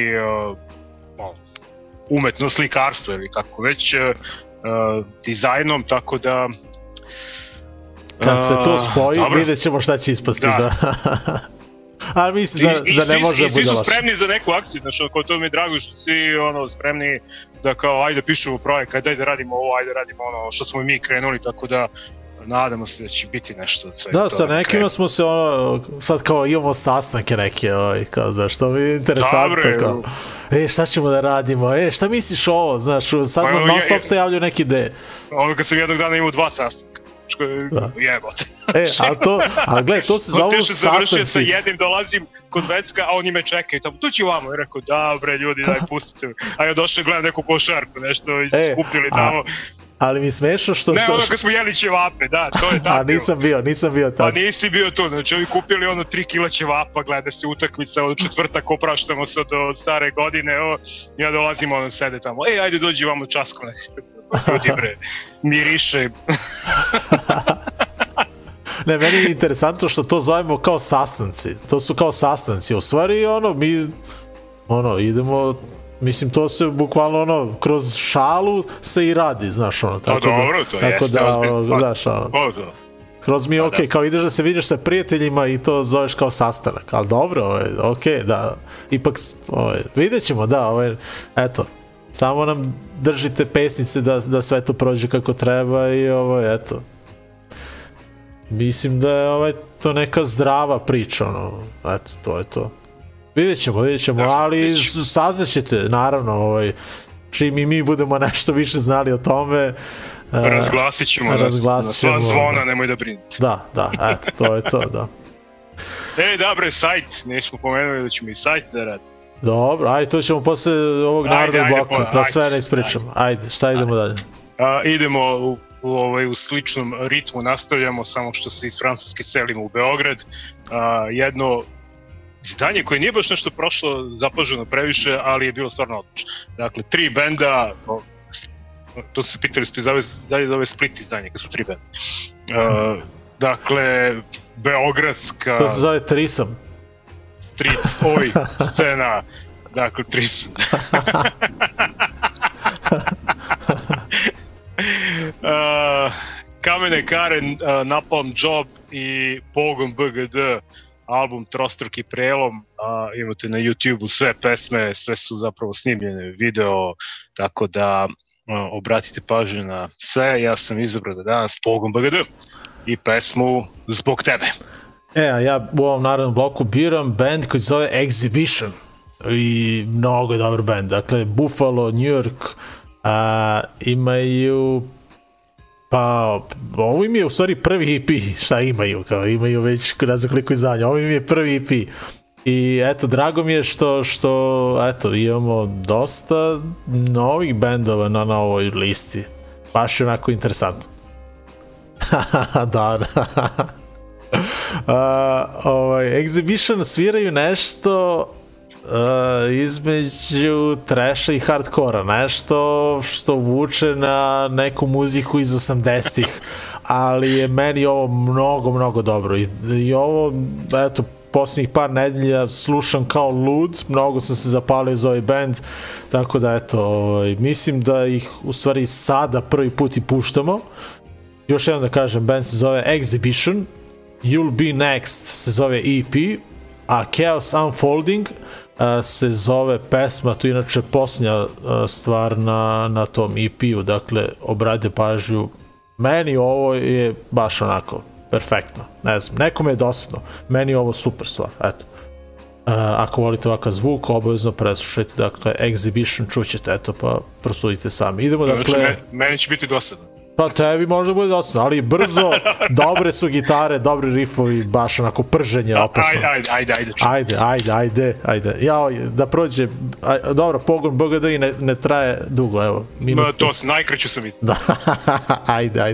umetno slikarstvo ili kako već, dizajnom, tako da... Kad se to spoji, vidjet ćemo šta će ispasti, da. Ali mislim da ne može da bude loše. I svi su spremni za neku akciju, znači, to mi je drago što svi spremni da kao ajde pišemo projekt, ajde da radimo ovo, ajde radimo ono što smo mi krenuli, tako da nadamo se da će biti nešto od svega. Da, sa nekima smo se sad kao imamo sastanke neke, kao znaš, to mi je interesantno, kao, šta ćemo da radimo, šta misliš ovo, znaš, sad non stop se javljaju neke ideje. Ono kad sam jednog dana imao 2 sastanka. Jebote. Ali gledaj, to se zovu sastanci. Završio sa jednim, dolazim kod Vecka, a oni me čekaju tamo, tu ću vamo. I rekao, da bre ljudi, daj pustite me. A ja došao gledam neku košarku, nešto skupili tamo. Ali mi smešno što... Ne, ono kad smo jeli ćevape, da, to je tako. A nisam bio tako. Pa nisi bio tu, znači ovi kupili 3 kila ćevapa, gleda se utakmica, četvrtak opraštamo se od stare godine, ja dolazimo, sede tamo, ajde dođi vamo časko, ljudi bre, miriše. Ne, meni je interesantno što to zovemo kao sastanci, to su kao sastanci, u stvari mi idemo... Mislim, to se bukvalno kroz šalu se i radi, znaš tako dobro, to jeste. Znaš kroz mi je okej, kao ideš da se vidiš sa prijateljima i to zoveš kao sastanak, ali dobro, okej, da, ipak vidjet ćemo, da, eto, samo nam držite pesnice da sve to prođe kako treba i eto, mislim da je to neka zdrava priča, eto, to je to. Vidjet ćemo, ali saznaćete, naravno, čim i mi budemo nešto više znali o tome. Razglasit ćemo na sva zvona, nemoj da brinite. Da, eto, to je to, da. Dobre, sajt, nismo pomenuli da ćemo i sajt da radimo. Dobro, ajde, to ćemo posle ovog narodnog bloka, da sve ne ispričamo. Ajde, šta idemo dalje? Idemo u sličnom ritmu, nastavljamo, samo što se iz Francuske selimo u Beograd. Jedno izdanje koje nije baš nešto prošlo zapaženo previše, ali je bilo stvarno odlično. Dakle, 3 benda, to se pitali da li zove Split izdanje, kad su 3 benda. Dakle, beogradska... To se zove Trisam. Street, scena, dakle, Trisam. Kamene Karen, Napalm Job i Pogon BGD, album Trostruki prelom, imate na YouTube-u sve pesme, sve su zapravo snimljene video, tako da obratite pažnju na sve. Ja sam izabrao da danas Pogon BGD i pesmu Zbog tebe. A ja u ovom narodnom bloku biram band koji se zove Exhibition i mnogo je dobar band, dakle Buffalo, New York, imaju... Pa, ovo im je u stvari prvi EP, šta imaju, kao imaju već ne znam koliko izdanja, ovo im je prvi EP. I eto, drago mi je što eto, imamo dosta novih bendova na ovoj listi. Baš je onako interesantno. Da. Exhibition sviraju nešto između trasha i hardkora, nešto što vuče na neku muziku iz 80-ih, ali je meni ovo mnogo dobro i ovo, eto, posljednjih par nedelja slušam kao lud, mnogo sam se zapalio za ovaj band, tako da eto, mislim da ih u stvari sada prvi put i puštamo. Još jednom da kažem, band se zove Exhibition, You'll Be Next se zove EP, a Chaos Unfolding se zove pesma, to je inače posljednja stvar na tom EP-u, dakle obratite pažnju, meni ovo je baš onako perfektno, ne znam, nekome je dosadno, meni je ovo super stvar, eto. Ako volite ovakav zvuk, obavezno preslušajte, dakle Exhibition, čućete, eto, pa prosudite sami. Idemo, dakle... Znači, meni će biti dosadno. Pa tebi možda bude dosadno, ali brzo, dobre su gitare, dobri rifovi, baš onako prženje opasno. Ajde. Jao, da prođe, dobro, Pogon BGD i ne traje dugo, evo. To se, najkraću sam vidio. Ajde.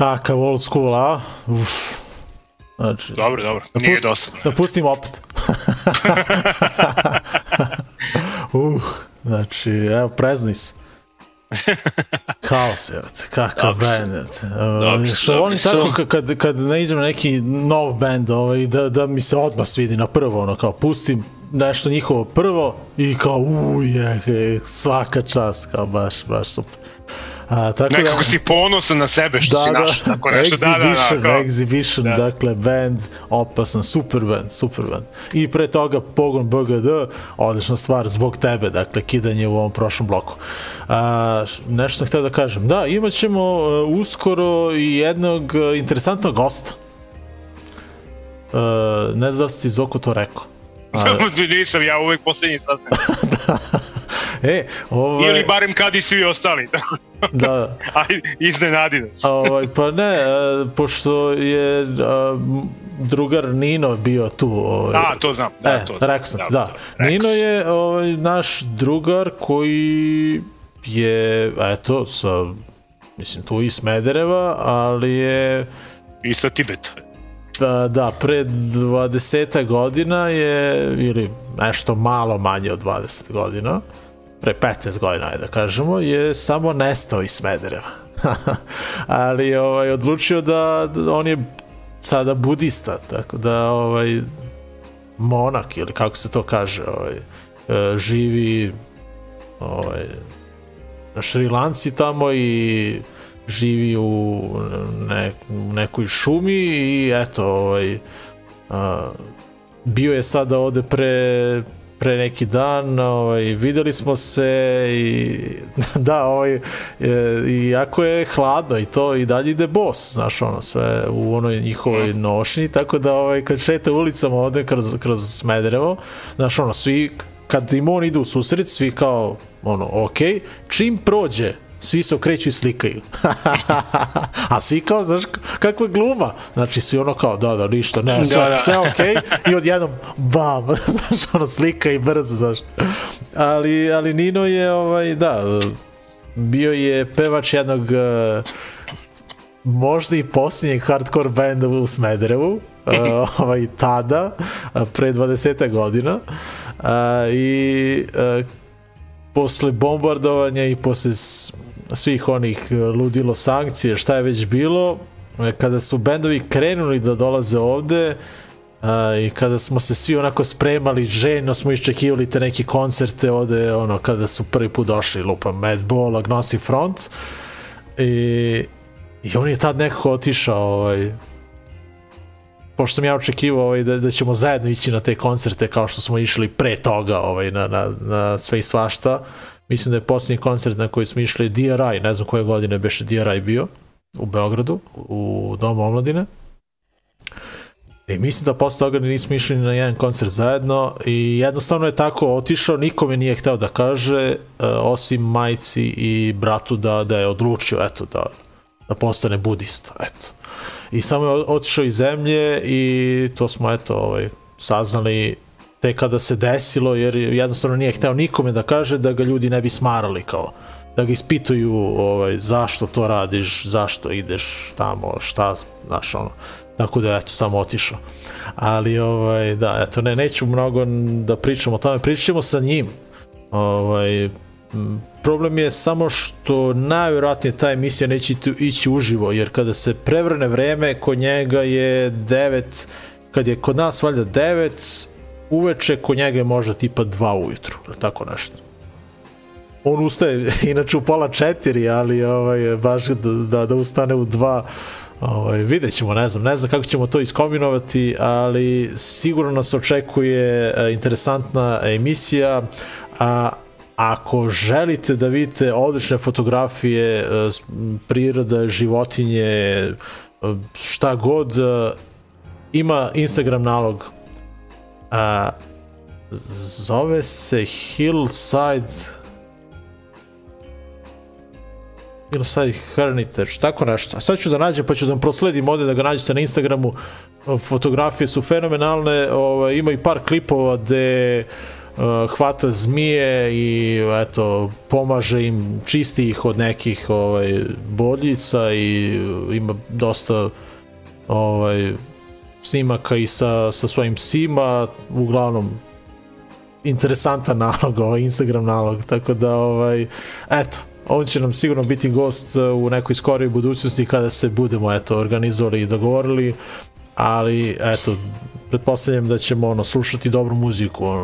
Kakav old school, a? Znači, dobro, nije dosadno. Da pustim opet. Znači, evo, preznuj se. Kaos, kakav band. Što oni tako, kad ne idem na neki nov band, da mi se odmah svidi na prvo, ono, kao, pustim nešto njihovo prvo i kao, svaka čast, kao, baš super. Nekako si ponosan na sebe što si našao tako nešto. Exhibition, dakle, band, opasan, super band. I pre toga Pogon BGD, odlična stvar zbog tebe, dakle, kidanje u ovom prošlom bloku. Nešto sam htio da kažem. Da, imat ćemo uskoro i jednog interesantnog gosta. Ne znam da si ti Zoko to rekao. Nisam, ja uvek posljednji sastanak. Ili barem kad i svi ostali, tako da. Aj, iznenadi nas. Pa ne, pošto je drugar Nino bio tu. To znam. Rekao sam ti, da. Nino je naš drugar koji je, eto, mislim, tu iz Smedereva, ali je... I sa Tibeta. Da, pre 20 godina je, ili nešto malo manje od 20 godina, pre 15 godina, ajde da kažemo, je samo nestao iz Smedereva. Ali odlučio da on je sada budista, tako da monak, ili kako se to kaže, živi na Šrilanci tamo i živi u nekoj šumi i eto, bio je sada ovde pre neki dan, videli smo se i da, iako je hladno i to i dalje ide bos, znaš, ono, sve u onoj njihovoj nošnji, tako da kad šeta ulicama ovde kroz Smederevo, znaš, ono, svi, kad im on ide u susret, svi kao, ono, okej, čim prođe, svi se okreću i slikaju. A svi kao, znaš, kakva gluma. Znači, svi ono kao, da, ništa, ne, sve okej. I odjednom, bam, znaš, ono, slika i brzo, znaš. Ali Nino je, bio je pevač jednog možda i posljednjeg hardcore benda u Smederevu, tada, pre 20 godina. I posle bombardovanja i posle svih onih ludilo sankcije, šta je već bilo, kada su bendovi krenuli da dolaze ovde i kada smo se svi onako spremali, željno smo iščekivali te neki koncerte ovde, kada su prvi put došli, lupa Madball, Agnostic Front, i on je tad nekako otišao, pošto sam ja očekivao da ćemo zajedno ići na te koncerte kao što smo išli pre toga na sve i svašta. Mislim da je posljednji koncert na koji smo išli DRI, ne znam koje godine beše DRI bio, u Beogradu, u Domu omladine. I mislim da posle toga nismo išli na jedan koncert zajedno i jednostavno je tako otišao, nikome nije hteo da kaže, osim majci i bratu da je odlučio, eto, da postane budista, eto. I samo je otišao iz zemlje i to smo, eto, saznali tek kada se desilo, jer jednostavno nije hteo nikome da kaže da ga ljudi ne bi smarali, kao da ga ispituju zašto to radiš, zašto ideš tamo, šta, znaš, ono. Tako da, eto, samo otišao. Ali, da, eto, neću mnogo da pričam o tome, pričamo sa njim. Problem je samo što najvjerojatnije ta emisija neće ići uživo, jer kada se prevrne vreme, kod njega je 9, kad je kod nas valjda 9 uveče, kod njega je možda tipa 2 ujutru, tako nešto. On ustaje inače u 3:30, ali baš da ustane u 2, vidjet ćemo, ne znam kako ćemo to iskombinovati, ali sigurno nas očekuje interesantna emisija. Ako želite da vidite odlične fotografije, priroda, životinje, šta god, ima Instagram nalog. Zove se Hillside Hermitage, tako nešto. Sad ću da nađem, pa ću da vam prosledim ovde da ga nađete na Instagramu. Fotografije su fenomenalne, ima i par klipova gde hvata zmije i eto, pomaže im, čisti ih od nekih bodljica i ima dosta snimaka i sa svojim psima, uglavnom interesantan nalog, Instagram nalog, tako da eto, on će nam sigurno biti gost u nekoj skorijoj budućnosti kada se budemo organizovali i dogovorili, ali eto, pretpostavljam da ćemo slušati dobru muziku,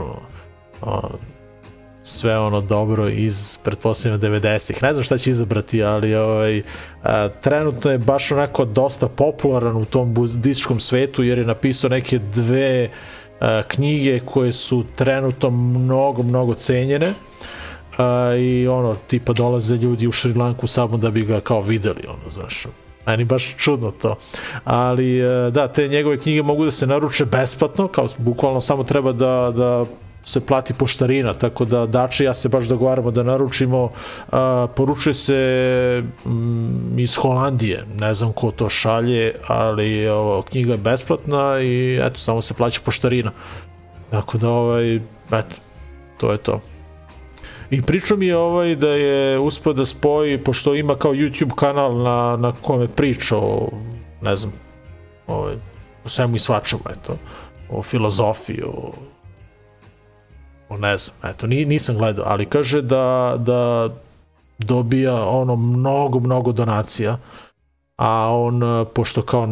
sve dobro iz pretpostavljam 90-ih. Ne znam šta će izabrati, ali trenutno je baš onako dosta popularan u tom budističkom svetu, jer je napisao neke 2 knjige koje su trenutno mnogo cenjene, i tipa dolaze ljudi u Šri Lanku samo da bi ga kao videli, znaš, meni baš čudno to, ali da, te njegove knjige mogu da se naruče besplatno, kao bukvalno samo treba da se plati poštarina, tako da Dače ja se baš dogovaramo da naručimo, poručuje se iz Holandije, ne znam ko to šalje, ali knjiga je besplatna i eto, samo se plaća poštarina, tako da eto, to je to. I pričao mi je da je uspio da spoji, pošto ima kao YouTube kanal na kome priča o, ne znam, o svemu i svačemu, eto, o filozofiji, o ne znam, eto, nisam gledao, ali kaže da dobija mnogo donacija, a on, pošto kao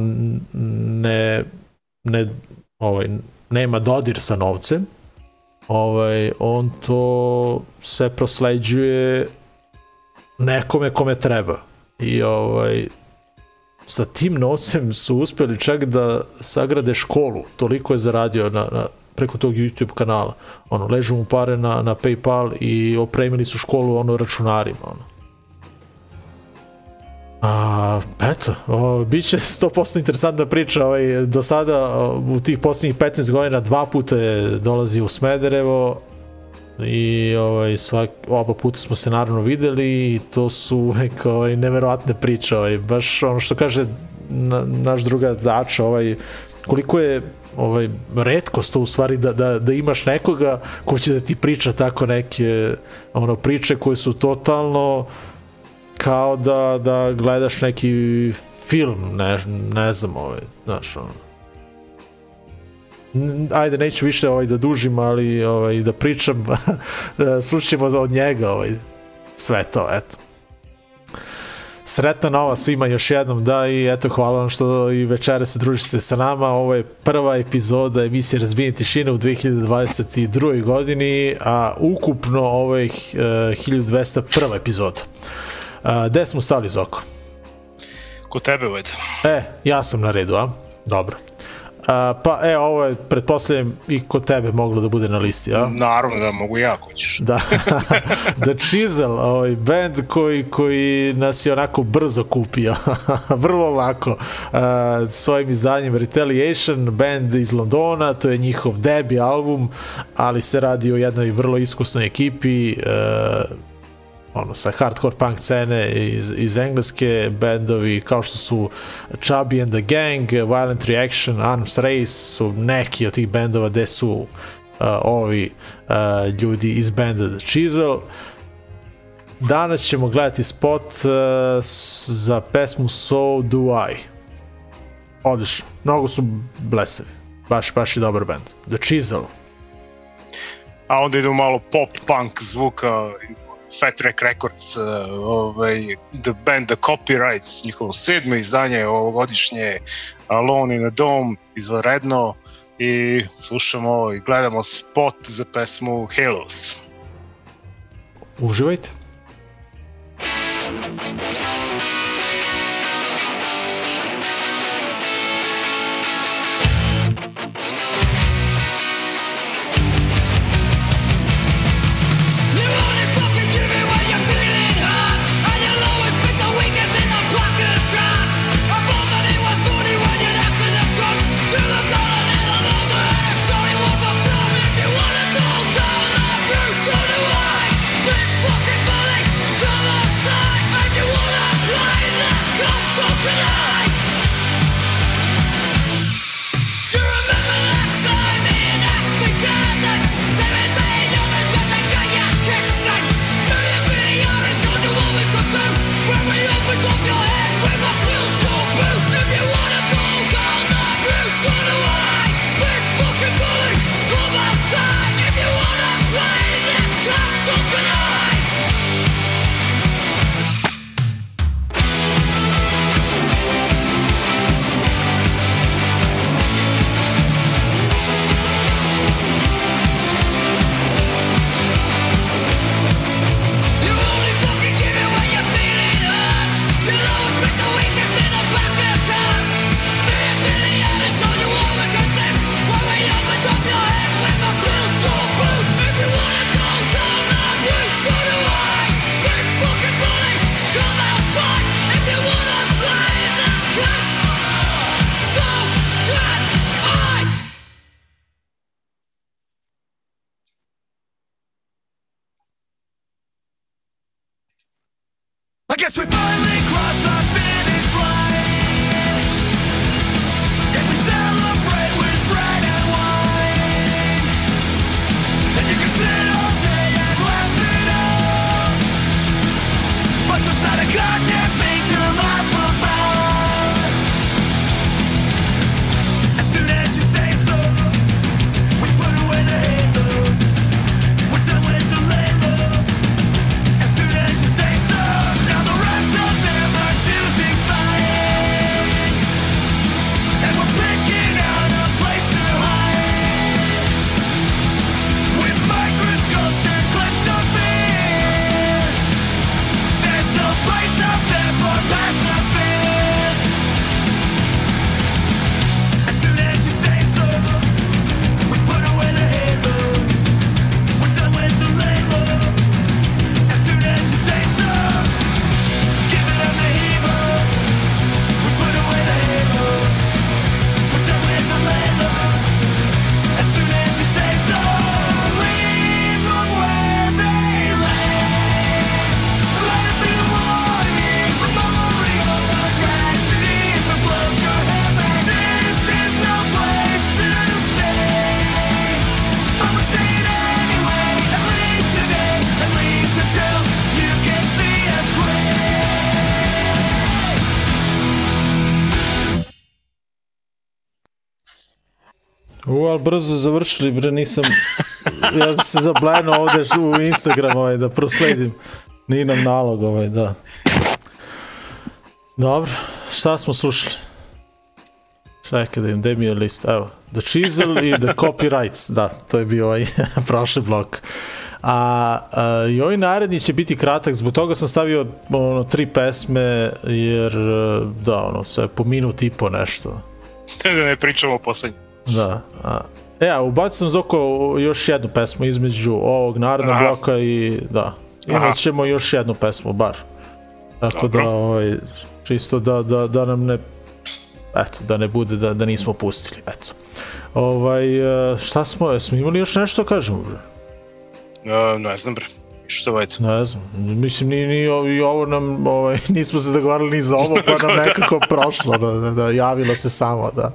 nema dodir sa novcem, on to sve prosleđuje nekome kome treba i sa tim novcem su uspjeli čak da sagrade školu, toliko je zaradio preko tog YouTube kanala, ležu mu pare na PayPal i opremili su školu računarima, eto, bit će 100% interesantna priča. Do sada u tih posljednjih 15 godina 2 puta je dolazio u Smederevo i oba puta smo se naravno videli i to su neverovatne priče, baš ono što kaže naš druga Dača, koliko je retkost to u stvari da imaš nekoga ko će da ti priča tako neke priče koje su totalno kao da gledaš neki film, ne znam, znaš, ajde, neću više da dužim, ali da pričam, slušamo od njega sve to, eto. Sretna nova svima još jednom, da, i eto, hvala vam što i večera se družite sa nama. Ovo je prva epizoda emisije Razbijene tišine u 2022. godini, a ukupno ovo je 1201. epizoda. Gde smo stali, Zoko? Kod tebe, Vojda. Ja sam na redu, a? Dobro. Pa, ovo je, pretpostavljam, i kod tebe moglo da bude na listi, a? Naravno da mogu ja, ako ćeš. Da. The Chisel, band koji nas je onako brzo kupio, vrlo lako, svojim izdanjem Retaliation, band iz Londona, to je njihov debi album, ali se radi o jednoj vrlo iskusnoj ekipi, sa hardcore punk scene iz engleske, bendovi kao što su Chubby and the Gang, Violent Reaction, Arms Race su neki od tih bendova gde su ovi ljudi iz benda The Chisel. Danas ćemo gledati spot za pesmu So Do I. Odlično, mnogo su blesavi, baš je dobar bend, The Chisel. A onda idu malo pop-punk zvuka, Fat Wreck Records, the band The Copyrights, njihovo 7. izdanje ovogodišnje, Alone in a Dome, izvanredno, i slušamo i gledamo spot za pesmu Halos. Uživajte. Fucking bully, come outside, and you wanna Ali brzo završili, bre, nisam... Ja sam se zablenuo ovde u Instagram da prosledim. Nije nam nalog da. Dobro, šta smo slušali? Čekaj da im, gde mi je list? Evo, The Chisel i The Copyrights. Da, to je bio prošli blok. I ovaj naredni će biti kratak, zbog toga sam stavio 3 pesme, jer sve po minut i po nešto. Da ne pričamo o poslednju. Da. Ubacio sam Zoko još jednu pesmu između ovog narednog bloka i imat ćemo još jednu pesmu, bar. Tako da, čisto da nam ne, da ne bude da nismo pustili, eto. Šta smo imali još nešto, kažemo, bre? Ne znam, bre. Što vajte? Ne znam, mislim ni ovo nam, nismo se dogovarali ni za ovo, pa nam nekako prošlo, da javilo se samo, da.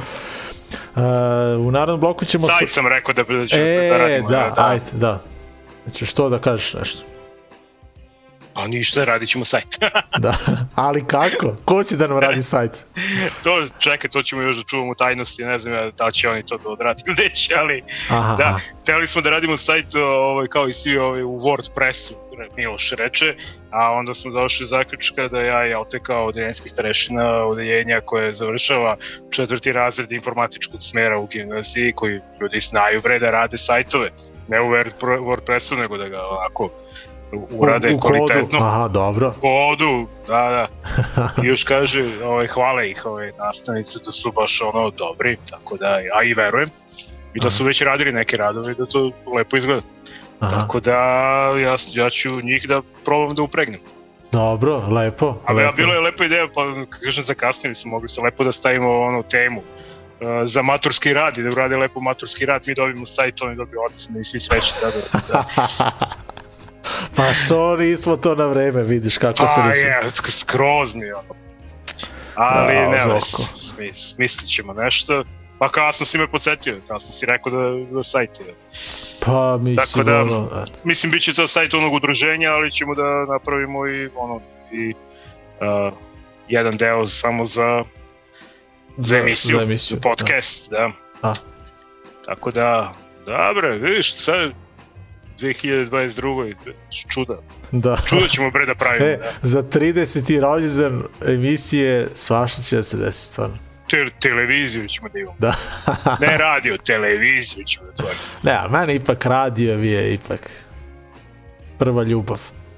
U narednom bloku ćemo... Sajt sam rekao da radimo. Ajde, da. Znači, što da kažeš nešto? Pa ništa, radit ćemo sajt. Da, ali kako? Ko će da nam radi sajt? Čekaj, to ćemo još da čuvamo tajnosti, ne znam da li će oni to da odrati neće, ali da, hteli smo da radimo sajt kao i svi u WordPressu, Miloš reče, a onda smo došli zaključka da ja kao odeljenski starešina odeljenja koje završava 4. razred informatičkog smera u gimnaziji, koji ljudi znaju da rade sajtove, ne u WordPressu, nego da ga ovako urade kvalitetno. Aha, dobro. U kodu, da. I još kaže, hvale ih nastavnice da su baš dobri, tako da, a i verujem. I da su već radili neke radove i da to lepo izgleda. Tako da, ja ću njih da probam da upregnem. Dobro, lepo. A bilo je lepa ideja, pa kažem zakasnili smo, mogli se lepo da stavimo temu za maturski rad i da urade lepo maturski rad, mi dobijemo sajt, oni dobiju ocene i svi sveći sada. Pa što nismo to na vreme, vidiš kako se nismo... Skroz mi ali ne smislit ćemo nešto. Pa kasno si me podsjetio, kasno si rekao da sajt je. Pa mislim... Tako da, mislim, bit će to sajt onog udruženja, ali ćemo da napravimo i jedan deo samo za emisiju, podcast, da. Tako da, dobre, vidiš, sad 2022. čuda. Čuda ćemo da pravimo. Za 30. rođendan emisije svašta će da se desiti, stvarno. Televiziju ćemo da imamo. Ne radio, televiziju ćemo da otvorimo. Ne, meni ipak radio je prva ljubav.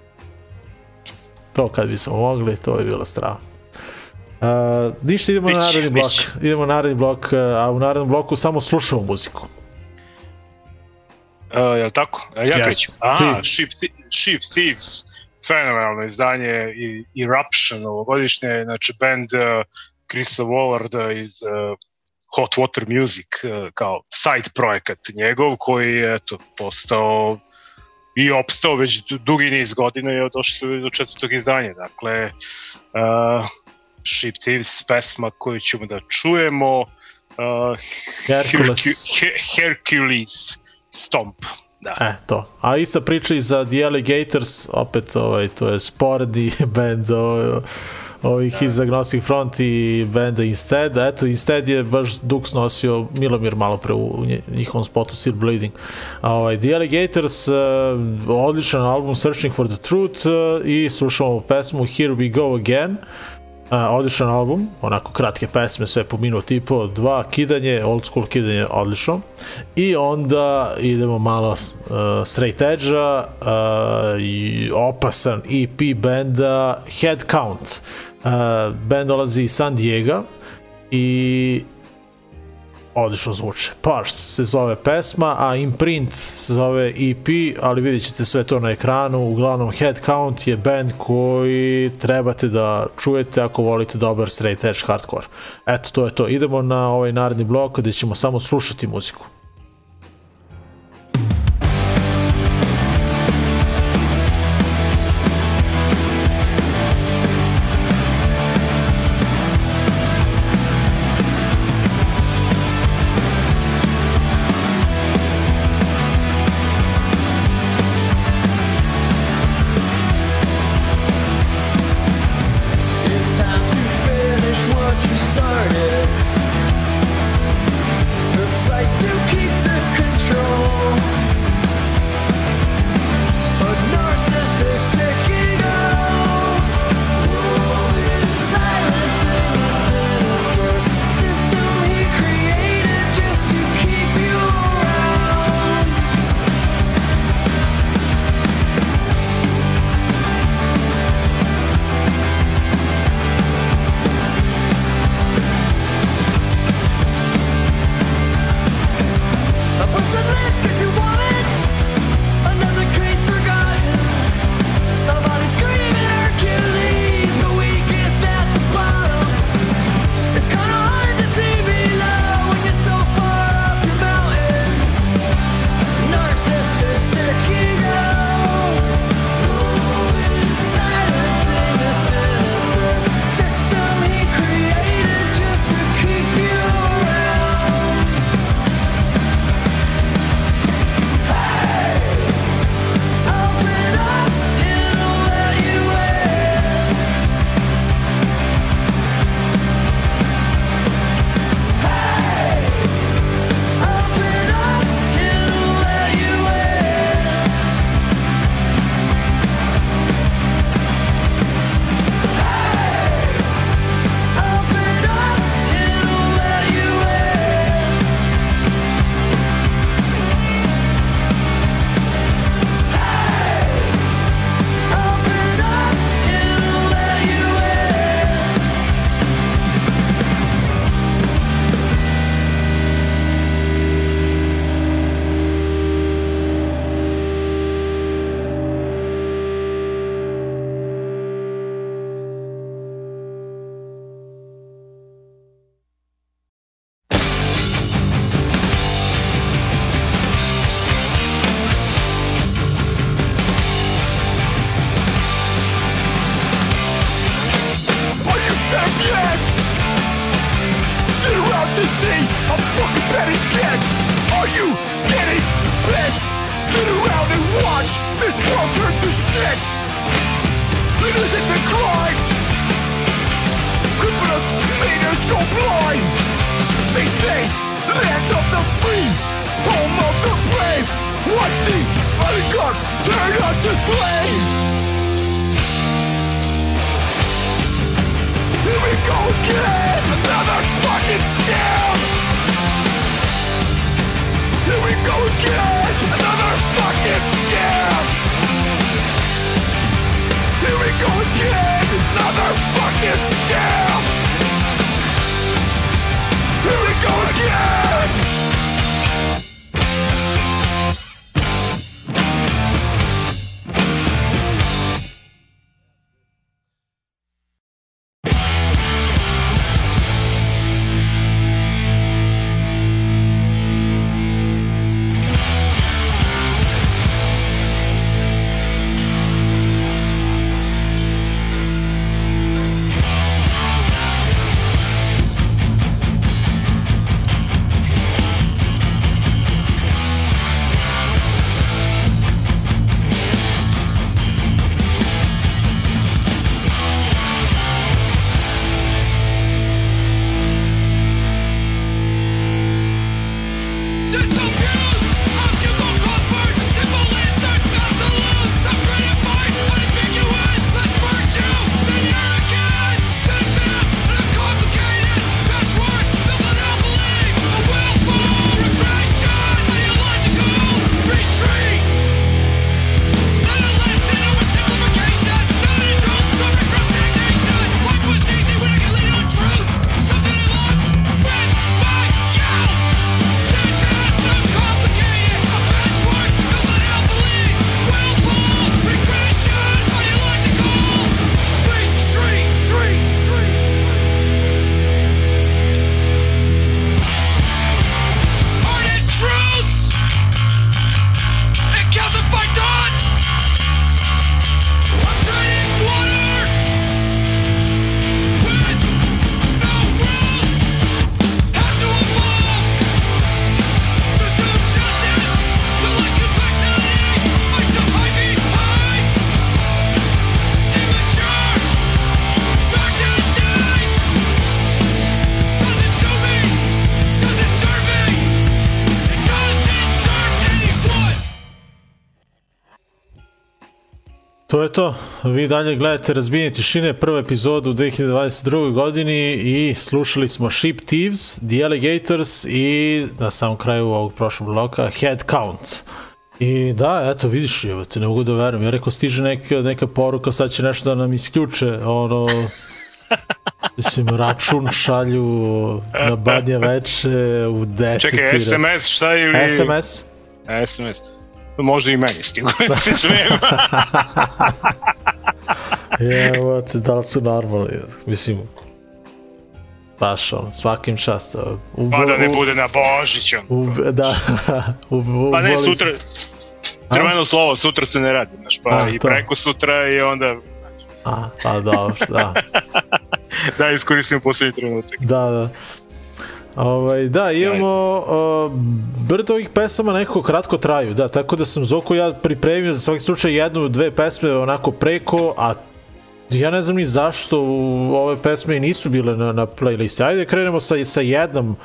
To kad bismo mogli, to je bilo strano. Ništa, idemo na naredni blok, a u narednom bloku samo slušamo muziku. Jel' tako? Ja krećem. Sheep Thieves, fenomenalno izdanje i Eruption ovogodišnje, znači band Chrisa Wallarda iz Hot Water Music, kao side projekat njegov, koji je postao i opstao već dugi niz godina i došli do 4. izdanja. Dakle, Sheep Thieves, pesma koju ćemo da čujemo, Hercules Stomp. To. A ista priča i za The Alligators, opet to je sporedi band ovih iz Agnostic Front i benda Instead. Eto, Instead je baš Dux nosio Milomir malo pre u njihovom spotu Still Bleeding. The Alligators, odličan album Searching for the Truth, i slušamo pesmu Here We Go Again. Odličan album, onako kratke pesme, sve po minut i po, 2, kidanje, old school kidanje, odlično. I onda idemo malo straight edge-a i opasan EP benda Head Count. Band dolazi iz San Diego i odlično zvuče. Parse se zove pesma, a Imprint se zove EP, ali vidjet ćete sve to na ekranu. Uglavnom, Head Count je band koji trebate da čujete ako volite dobar straight edge hardcore. Eto, to je to. Idemo na ovaj naredni blok gde ćemo samo slušati muziku. Fight world turned to shit. Innocent crimes. Criminals made us go blind. They say, land of the free, home of the brave. Watch the oligarchs turn us to slaves. Here we go again, another fucking scam. Here we go again, another fucking scam. Here we go again, another fucking scam. Here we go again. To je to, vi dalje gledate Razbijanje tišine, prvu epizodu u 2022. godini i slušali smo Ship Thieves, The Alligators i na samom kraju ovog prošlog bloka Head Count. I da, eto vidiš, evo te ne mogu da verujem, ja rekao stiže neka poruka, sad će nešto da nam isključe, ono, mislim, račun šalju na badnje veče u 10. Čekaj, SMS šta ili... SMS? SMS. Može i meni stigu, da se smijem. Evo te, da li su normalni, mislim, baš ono, svakim čast. Pa da ne bude na Božić. Da. Pa ne, sutra, crveno slovo, sutra se ne radi, znaš, pa i preko sutra i onda... Pa dobro, da. Da, iskoristim posljednji trenutak. Da. Da, imamo brdo ovih pesama nekako kratko traju, da, tako da sam Zoko ja pripremio za svaki slučaj 1-2 pesme onako preko, a ja ne znam ni zašto ove pesme nisu bile na playlisti. Ajde krenemo sa jednom,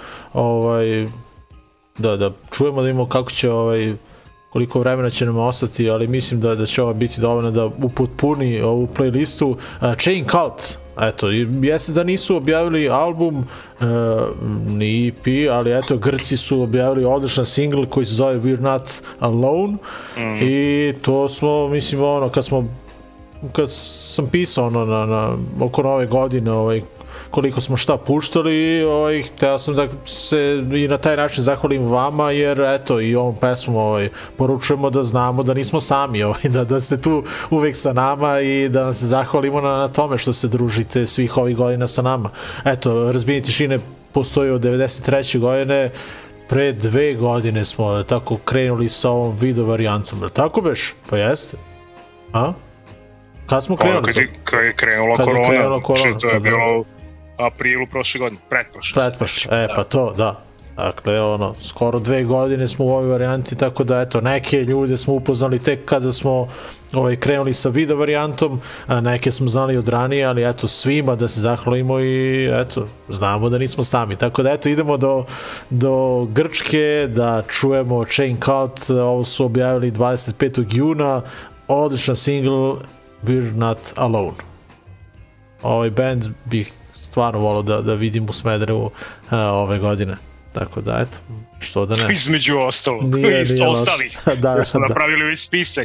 da čujemo da imamo kako će, koliko vremena će nam ostati, ali mislim da će ova biti dovoljno da upotpuni ovu playlistu. Chain Cult, eto, jeste da nisu objavili album, ni EP, ali eto, Grci su objavili odličan single koji se zove We're Not Alone i to smo, mislim, kad sam pisao oko nove godine, koliko smo šta puštali, hteo sam da se i na taj način zahvalim vama, jer eto, i ovom pesmom poručujemo da znamo da nismo sami, da ste tu uvek sa nama i da vam se zahvalimo na tome što se družite svih ovih godina sa nama. Eto, Razbijanje tišine postoji od 93. godine, pre 2 godine smo tako krenuli sa ovom video varijantom, tako beš? Pa jeste? A? Kad smo krenuli? Kad je krenula korona, to je bilo aprilu prošle godine, pretprošle. Pa to, da. Dakle, skoro 2 godine smo u ovoj varijanti, tako da, eto, neke ljude smo upoznali tek kada smo krenuli sa video varijantom, a neke smo znali od ranije, ali eto, svima da se zahvalimo i eto, znamo da nismo sami. Tako da, eto, idemo do Grčke, da čujemo Chain Cult, ovo su objavili 25. juna, odličan single, We're Not Alone. Ovaj band bih stvarno volao da vidim u Smederevu ove godine. Tako da, eto, što da ne. Između ostalih. Da smo napravili ovaj spisak.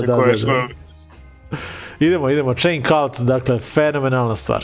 Idemo, Chain Cult, dakle, fenomenalna stvar.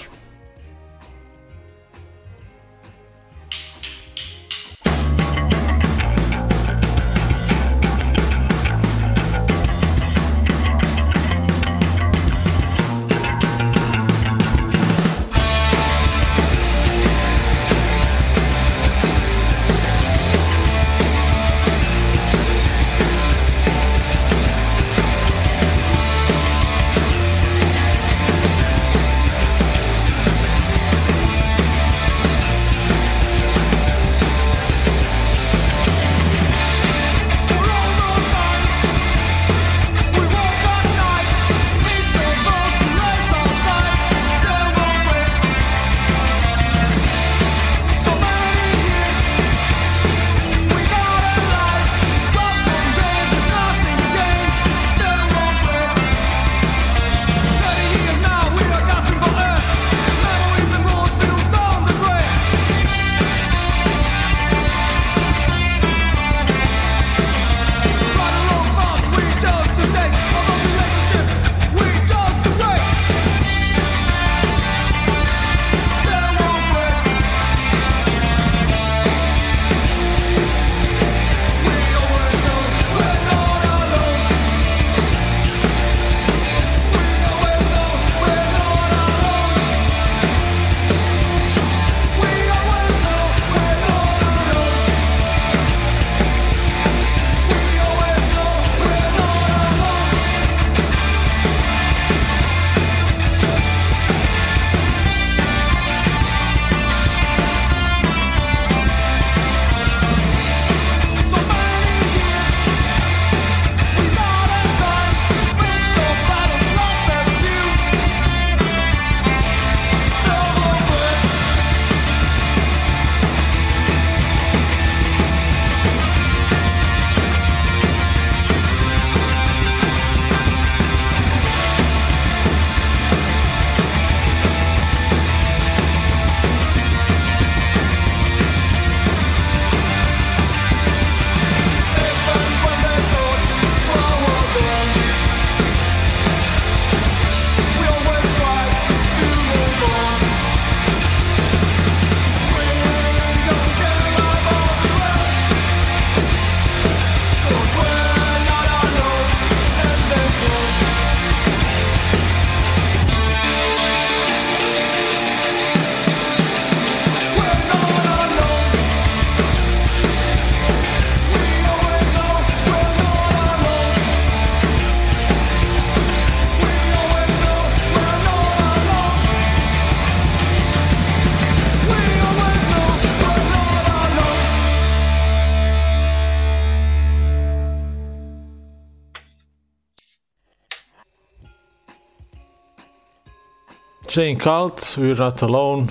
Chain Cult, We're Not Alone,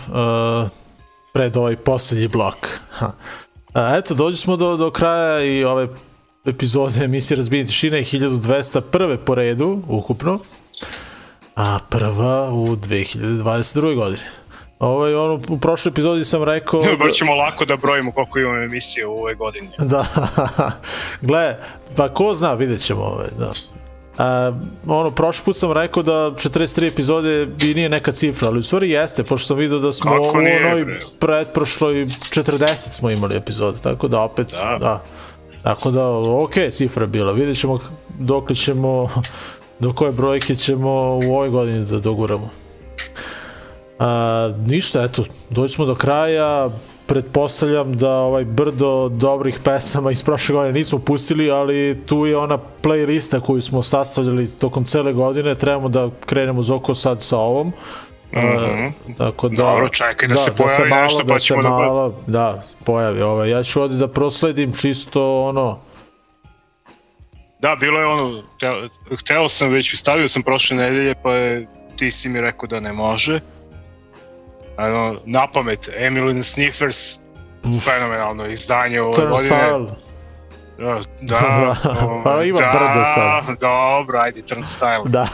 pred ovaj posljednji blok. Eto, dođi smo do kraja i ove epizode emisije Razbijenje tišine, 1201. po redu, ukupno, a prva u 2022. godini. U prošloj epizodi sam rekao... Bar ćemo lako da brojimo koliko imamo emisije u ovoj godini. Da, gle, pa ko zna, vidjet ćemo da. Prošli put sam rekao da 43 epizode i nije neka cifra, ali u stvari jeste, pošto sam vidio da smo u onoj pretprošloj 40 smo imali epizode, tako da opet, da. Tako da, ok, cifra je bila, vidjet ćemo do koje brojke ćemo u ovoj godini da doguramo. Ništa, eto, dođi smo do kraja. Pretpostavljam da ovaj brdo dobrih pesama iz prošle godine nismo pustili, ali tu je ona playlista koju smo sastavljali tokom cele godine, trebamo da krenemo zoko sad sa ovom, Tako da, dobro, čekaj da se pojavi nešto pa ćemo da pojavi. Ja ću ovdje da prosledim čisto ono. Da, bilo je ono, hteo sam već, stavio sam prošle nedelje, pa ti si mi rekao da ne može. Na pamet, Emily and the Sniffers, fenomenalno izdanje ove godine. Turnstile. Da, pa ima brdo sad. Dobro, ajde, Turnstile. Da.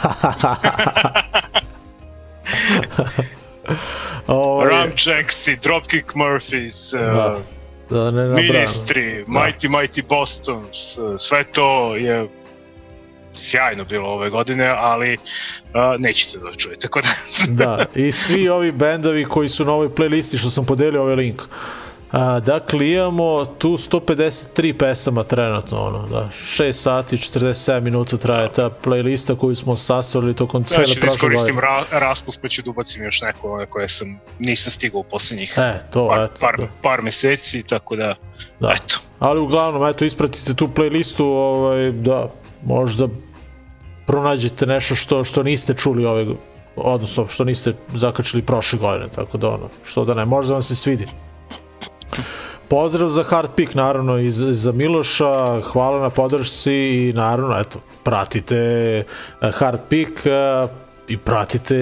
Ramjacksi, Dropkick Murphys, Ministry, Mighty Bostons, sve to je sjajno bilo ove godine, ali nećete da čujete kod nas. Da, i svi ovi bendovi koji su na ovoj playlisti što sam podelio ovaj link. Dakle, imamo tu 153 pesama trenutno, 6 sati i 47 minuta traje ta playlista koju smo sasvali tokom cijele prošle godine. Ja ću da iskoristim raspust pa ću da ubacim još neko koje nisam stigao u posljednjih par meseci, tako da, eto. Ali uglavnom, ispratite tu playlistu, da možda pronađete nešto što niste čuli odnosno što niste zakačili prošle godine, tako da što da ne, možda vam se svidi. Pozdrav za Hard Pick, naravno, i za Miloša, hvala na podršci i naravno, eto, pratite Hard Pick i pratite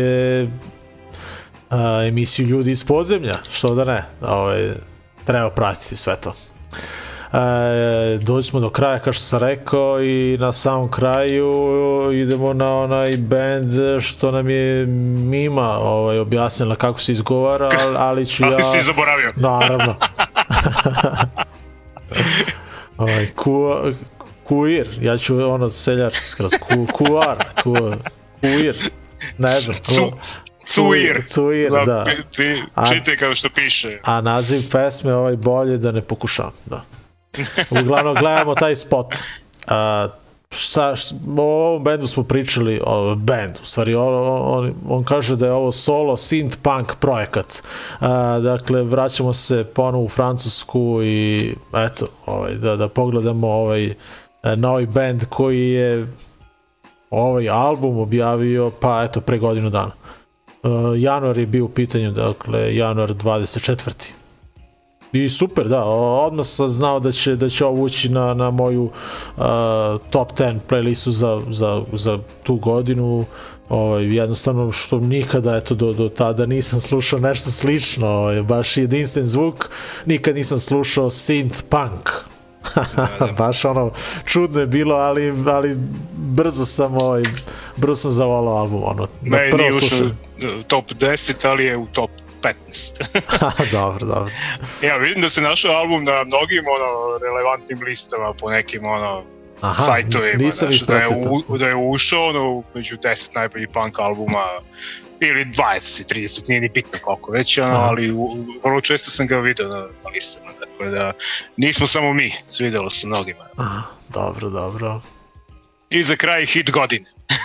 emisiju Ljudi iz podzemlja, što da ne, treba pratiti sve to. Dođi smo do kraja, kao što sam rekao, i na samom kraju idemo na onaj band što nam je Mima objasnila kako se izgovara, ali ću ja... Ali si zaboravio. Naravno. Kuir, ja ću seljački skroz, kuir, ne znam. Cuir, da. Čitaj kao što piše. A naziv pesme bolje da ne pokušavam, da. Uglavnom gledamo taj spot. O ovom bendu smo pričali, u stvari on kaže da je ovo solo synth punk projekat. Dakle, vraćamo se ponovo u Francusku i eto, da pogledamo novi band koji je ovaj album objavio pa eto pre godinu dana. Januar je bio u pitanju, dakle januar 24. I super, da, odmah sam znao da će ovo ući na moju top 10 playlistu za tu godinu. Jednostavno što nikada eto do tada nisam slušao nešto slično, baš jedinstven zvuk, nikad nisam slušao synth punk. Baš čudno je bilo, ali brzo sam zavolao album. Meni nije ušao top 10, ali je u top 15. Dobro. Ja vidim da se našao album na mnogim relevantnim listama, po nekim sajtovima, da je ušao među 10 najboljih punk albuma ili 20, 30, nije ni bitno koliko već, ali vrlo često sam ga vidio na listama, dakle da nismo samo mi, svidjelo se mnogima. Dobro. I za kraj hit godine.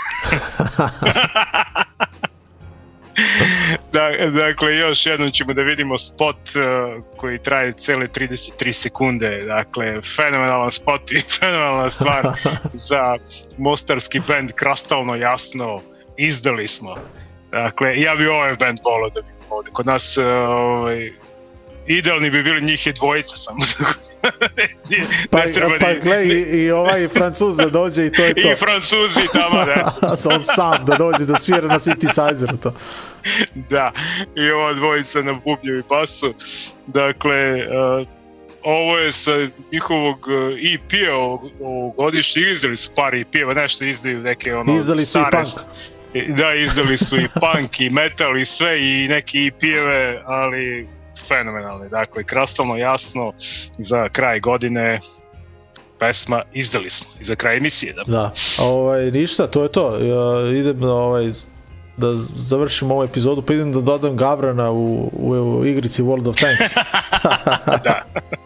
Dakle, još jednom ćemo da vidimo spot koji traje cele 33 sekunde, dakle, fenomenalan spot i fenomenalna stvar za mostarski band Kristalno jasno, izdali smo. Dakle, ja bi ovaj band volao da bi ovdje. Kod nas idealni bi bili njih je dvojica samo. Pa gledaj, i ovaj Francuz da dođe i to je to. I Francuzi tamo, da. On sam da dođe da svira na synthesizeru to. Da, i ova dvojica na bubnju i basu. Dakle, ovo je sa njihovog EP-a ovogodišnjeg, izdali su par EP-eva, nešto izdaju neke izdali su i punk. Da, izdali su i punk i metal i sve i neke EP-eve, ali fenomenalni. Dakle, Kristalno jasno za kraj godine pesma izdali smo i za kraj emisije. Da, ništa, to je to. Idem da završim ovu epizodu, pa idem da dodam Gavrana u igrici World of Tanks. Da.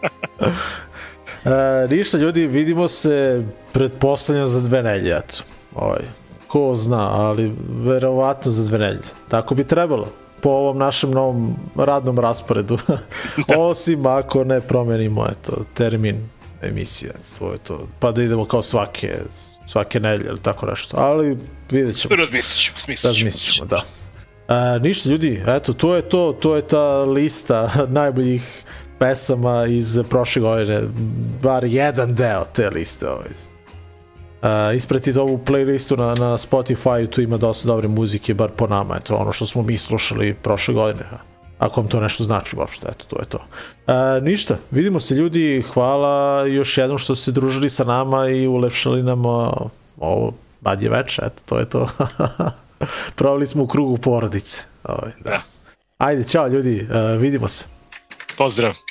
Ništa, ljudi, vidimo se pretpostavljam za 2 nedelje, eto. Ko zna, ali verovatno za 2 nedelje. Tako bi trebalo po ovom našem novom radnom rasporedu. Osim ako ne promenimo termin emisije, to je to. Pa da idemo kao svake nedelje ili tako nešto, ali vidjet ćemo. Razmislit ćemo, da. Ništa ljudi, eto, to je ta lista najboljih pesama iz prošle godine, bar jedan deo te liste. Ispratite ovu playlistu na Spotify, tu ima dosta dobre muzike, bar po nama, eto, ono što smo mi slušali prošle godine, ako vam to nešto znači uopšte, eto, to je to. Ništa, vidimo se ljudi, hvala još jednom što ste se družili sa nama i ulepšali nam ovo badnje veče, eto, to je to. Provali smo u krugu porodice. Da. Ajde, čao ljudi, vidimo se. Pozdrav.